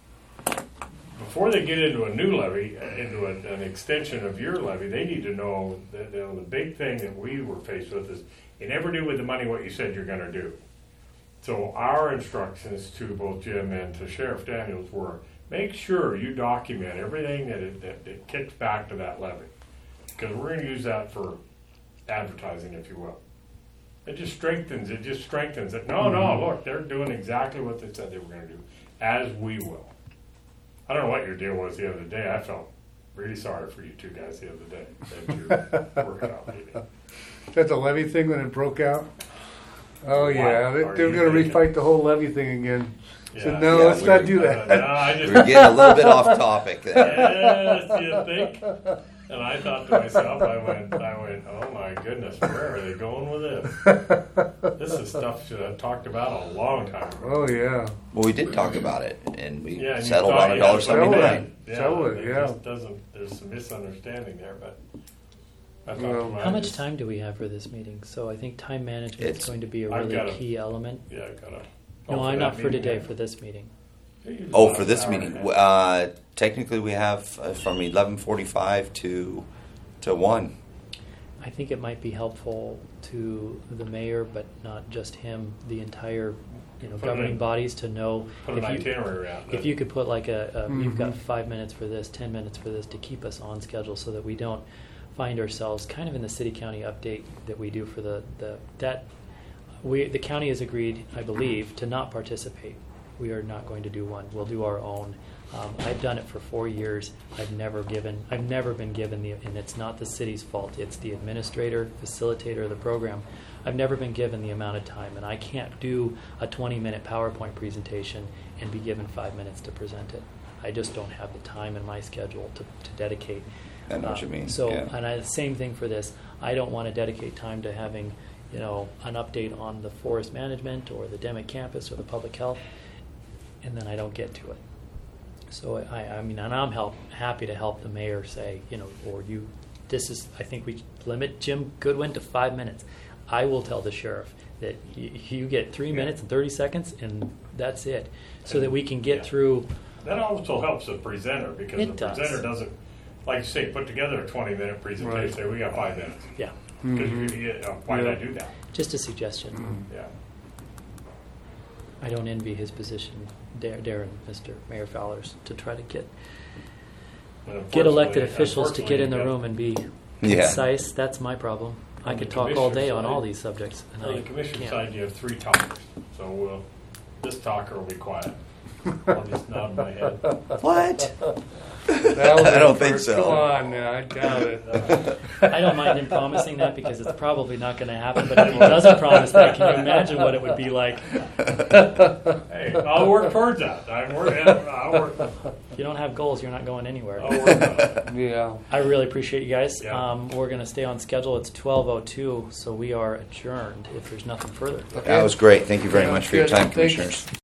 Speaker 2: before they get into a new levy, uh, into a, an extension of your levy, they need to know that you know, the big thing that we were faced with is you never do with the money what you said you're going to do. So our instructions to both Jim and to Sheriff Daniels were, make sure you document everything that it, that it kicks back to that levy, because we're going to use that for advertising, if you will. It just strengthens. It just strengthens it. No, no, look, they're doing exactly what they said they were going to do, as we will. I don't know what your deal was the other day. I felt really sorry for you two guys the other day at your workshop meeting.
Speaker 4: Is that the levy thing when it broke out? Oh yeah, they,
Speaker 2: Or
Speaker 4: they're
Speaker 2: you
Speaker 4: going to
Speaker 2: think-
Speaker 4: refight the whole levy thing again. So
Speaker 2: Yeah.
Speaker 4: no,
Speaker 3: Yeah,
Speaker 4: let's
Speaker 3: we
Speaker 4: not
Speaker 3: were-
Speaker 4: do
Speaker 2: Uh,
Speaker 4: that.
Speaker 2: no, I just,
Speaker 3: We're getting a little bit off topic there.
Speaker 2: yes, you think? And I thought to myself, I went, I went, oh my goodness, where are they going with this? This is stuff should have talked about a long time ago.
Speaker 4: Oh yeah.
Speaker 3: Well, we did talk about it, and we
Speaker 2: Yeah, and you
Speaker 3: settled
Speaker 2: thought
Speaker 3: on a
Speaker 2: you
Speaker 3: dollar
Speaker 2: had something
Speaker 3: seventy
Speaker 4: Settle
Speaker 3: nine.
Speaker 4: it. Settle it,
Speaker 2: it
Speaker 4: yeah.
Speaker 2: just doesn't. There's some misunderstanding there, but I thought
Speaker 4: Well,
Speaker 2: to my-
Speaker 1: How much time do we have for this meeting? So I think time management is
Speaker 3: It's-
Speaker 1: going to be a
Speaker 2: I've
Speaker 1: really
Speaker 2: got a-
Speaker 1: key element.
Speaker 2: Yeah, I gotta.
Speaker 1: No,
Speaker 2: oh,
Speaker 1: I'm
Speaker 2: that
Speaker 1: not for
Speaker 2: meeting,
Speaker 1: today,
Speaker 2: yeah.
Speaker 1: for this meeting.
Speaker 3: Oh, for this
Speaker 2: Hour and a
Speaker 3: meeting,
Speaker 2: half.
Speaker 3: uh, technically we have uh, from eleven forty five to to one.
Speaker 1: I think it might be helpful to the mayor, but not just him, the entire, you know,
Speaker 2: Put
Speaker 1: governing
Speaker 2: an-
Speaker 1: bodies to know.
Speaker 2: Put an
Speaker 1: if you-
Speaker 2: itinerary out.
Speaker 1: If you could put like a, a you've got
Speaker 4: Mhm.
Speaker 1: five minutes for this, ten minutes for this to keep us on schedule so that we don't find ourselves kind of in the city county update that we do for the, the that we the county has agreed, I believe, to not participate. We are not going to do one. We'll do our own. Um, I've done it for four years. I've never given. I've never been given the, and it's not the city's fault. It's the administrator, facilitator of the program. I've never been given the amount of time, and I can't do a twenty-minute PowerPoint presentation and be given five minutes to present it. I just don't have the time in my schedule to, to dedicate.
Speaker 3: I know what you
Speaker 1: Uh,
Speaker 3: mean,
Speaker 1: So,
Speaker 3: yeah.
Speaker 1: and I, same thing for this. I don't want to dedicate time to having, you know, an update on the forest management or the Demick campus or the public health, and then I don't get to it. So I, I mean, and I'm help, happy to help the mayor say, you know, or you, this is, I think we limit Jim Goodwin to five minutes. I will tell the sheriff that you, you get three minutes and thirty seconds, and that's it, so that we can get
Speaker 2: Yeah.
Speaker 1: through.
Speaker 2: That also helps the presenter because
Speaker 1: It
Speaker 2: the
Speaker 1: does.
Speaker 2: presenter doesn't, like you say, put together a twenty minute presentation.
Speaker 4: Right.
Speaker 2: Say we got five minutes.
Speaker 1: Yeah,
Speaker 2: Because
Speaker 4: Mhm.
Speaker 2: you, you know, why did I
Speaker 4: Yeah.
Speaker 2: do that?
Speaker 1: just a suggestion.
Speaker 2: Yeah.
Speaker 1: I don't envy his position, Dar- Darren, Mister Mayor Fowler's, to try to get
Speaker 2: And
Speaker 1: get elected
Speaker 2: unfortunately-
Speaker 1: officials to get in the
Speaker 2: unfortunately,
Speaker 1: room and be
Speaker 3: Yeah.
Speaker 1: concise. That's my problem. I
Speaker 2: On
Speaker 1: could
Speaker 2: the
Speaker 1: talk all day
Speaker 2: commissioner
Speaker 1: on all
Speaker 2: side-
Speaker 1: these subjects, and
Speaker 2: On
Speaker 1: I
Speaker 2: the commission
Speaker 1: can't.
Speaker 2: side, you have three talkers. So we'll, this talker will be quiet. I'll just nod my head.
Speaker 3: What?
Speaker 4: That was
Speaker 3: I don't
Speaker 4: it
Speaker 3: think
Speaker 4: first.
Speaker 3: so.
Speaker 4: Come on now, I doubt it.
Speaker 1: I don't mind him promising that because it's probably not going to happen. But if he doesn't promise that, can you imagine what it would be like?
Speaker 2: Hey, I'll work towards that. I'm working. I'll work.
Speaker 1: If you don't have goals, you're not going anywhere.
Speaker 2: I'll work on it.
Speaker 4: Yeah.
Speaker 1: I really appreciate you guys.
Speaker 2: Yeah.
Speaker 1: Um, we're going to stay on schedule. It's twelve oh two, so we are adjourned if there's nothing further.
Speaker 3: That was great. Thank you very
Speaker 4: Yeah,
Speaker 3: much for your
Speaker 4: good.
Speaker 3: time,
Speaker 4: Thanks.
Speaker 3: commissioners.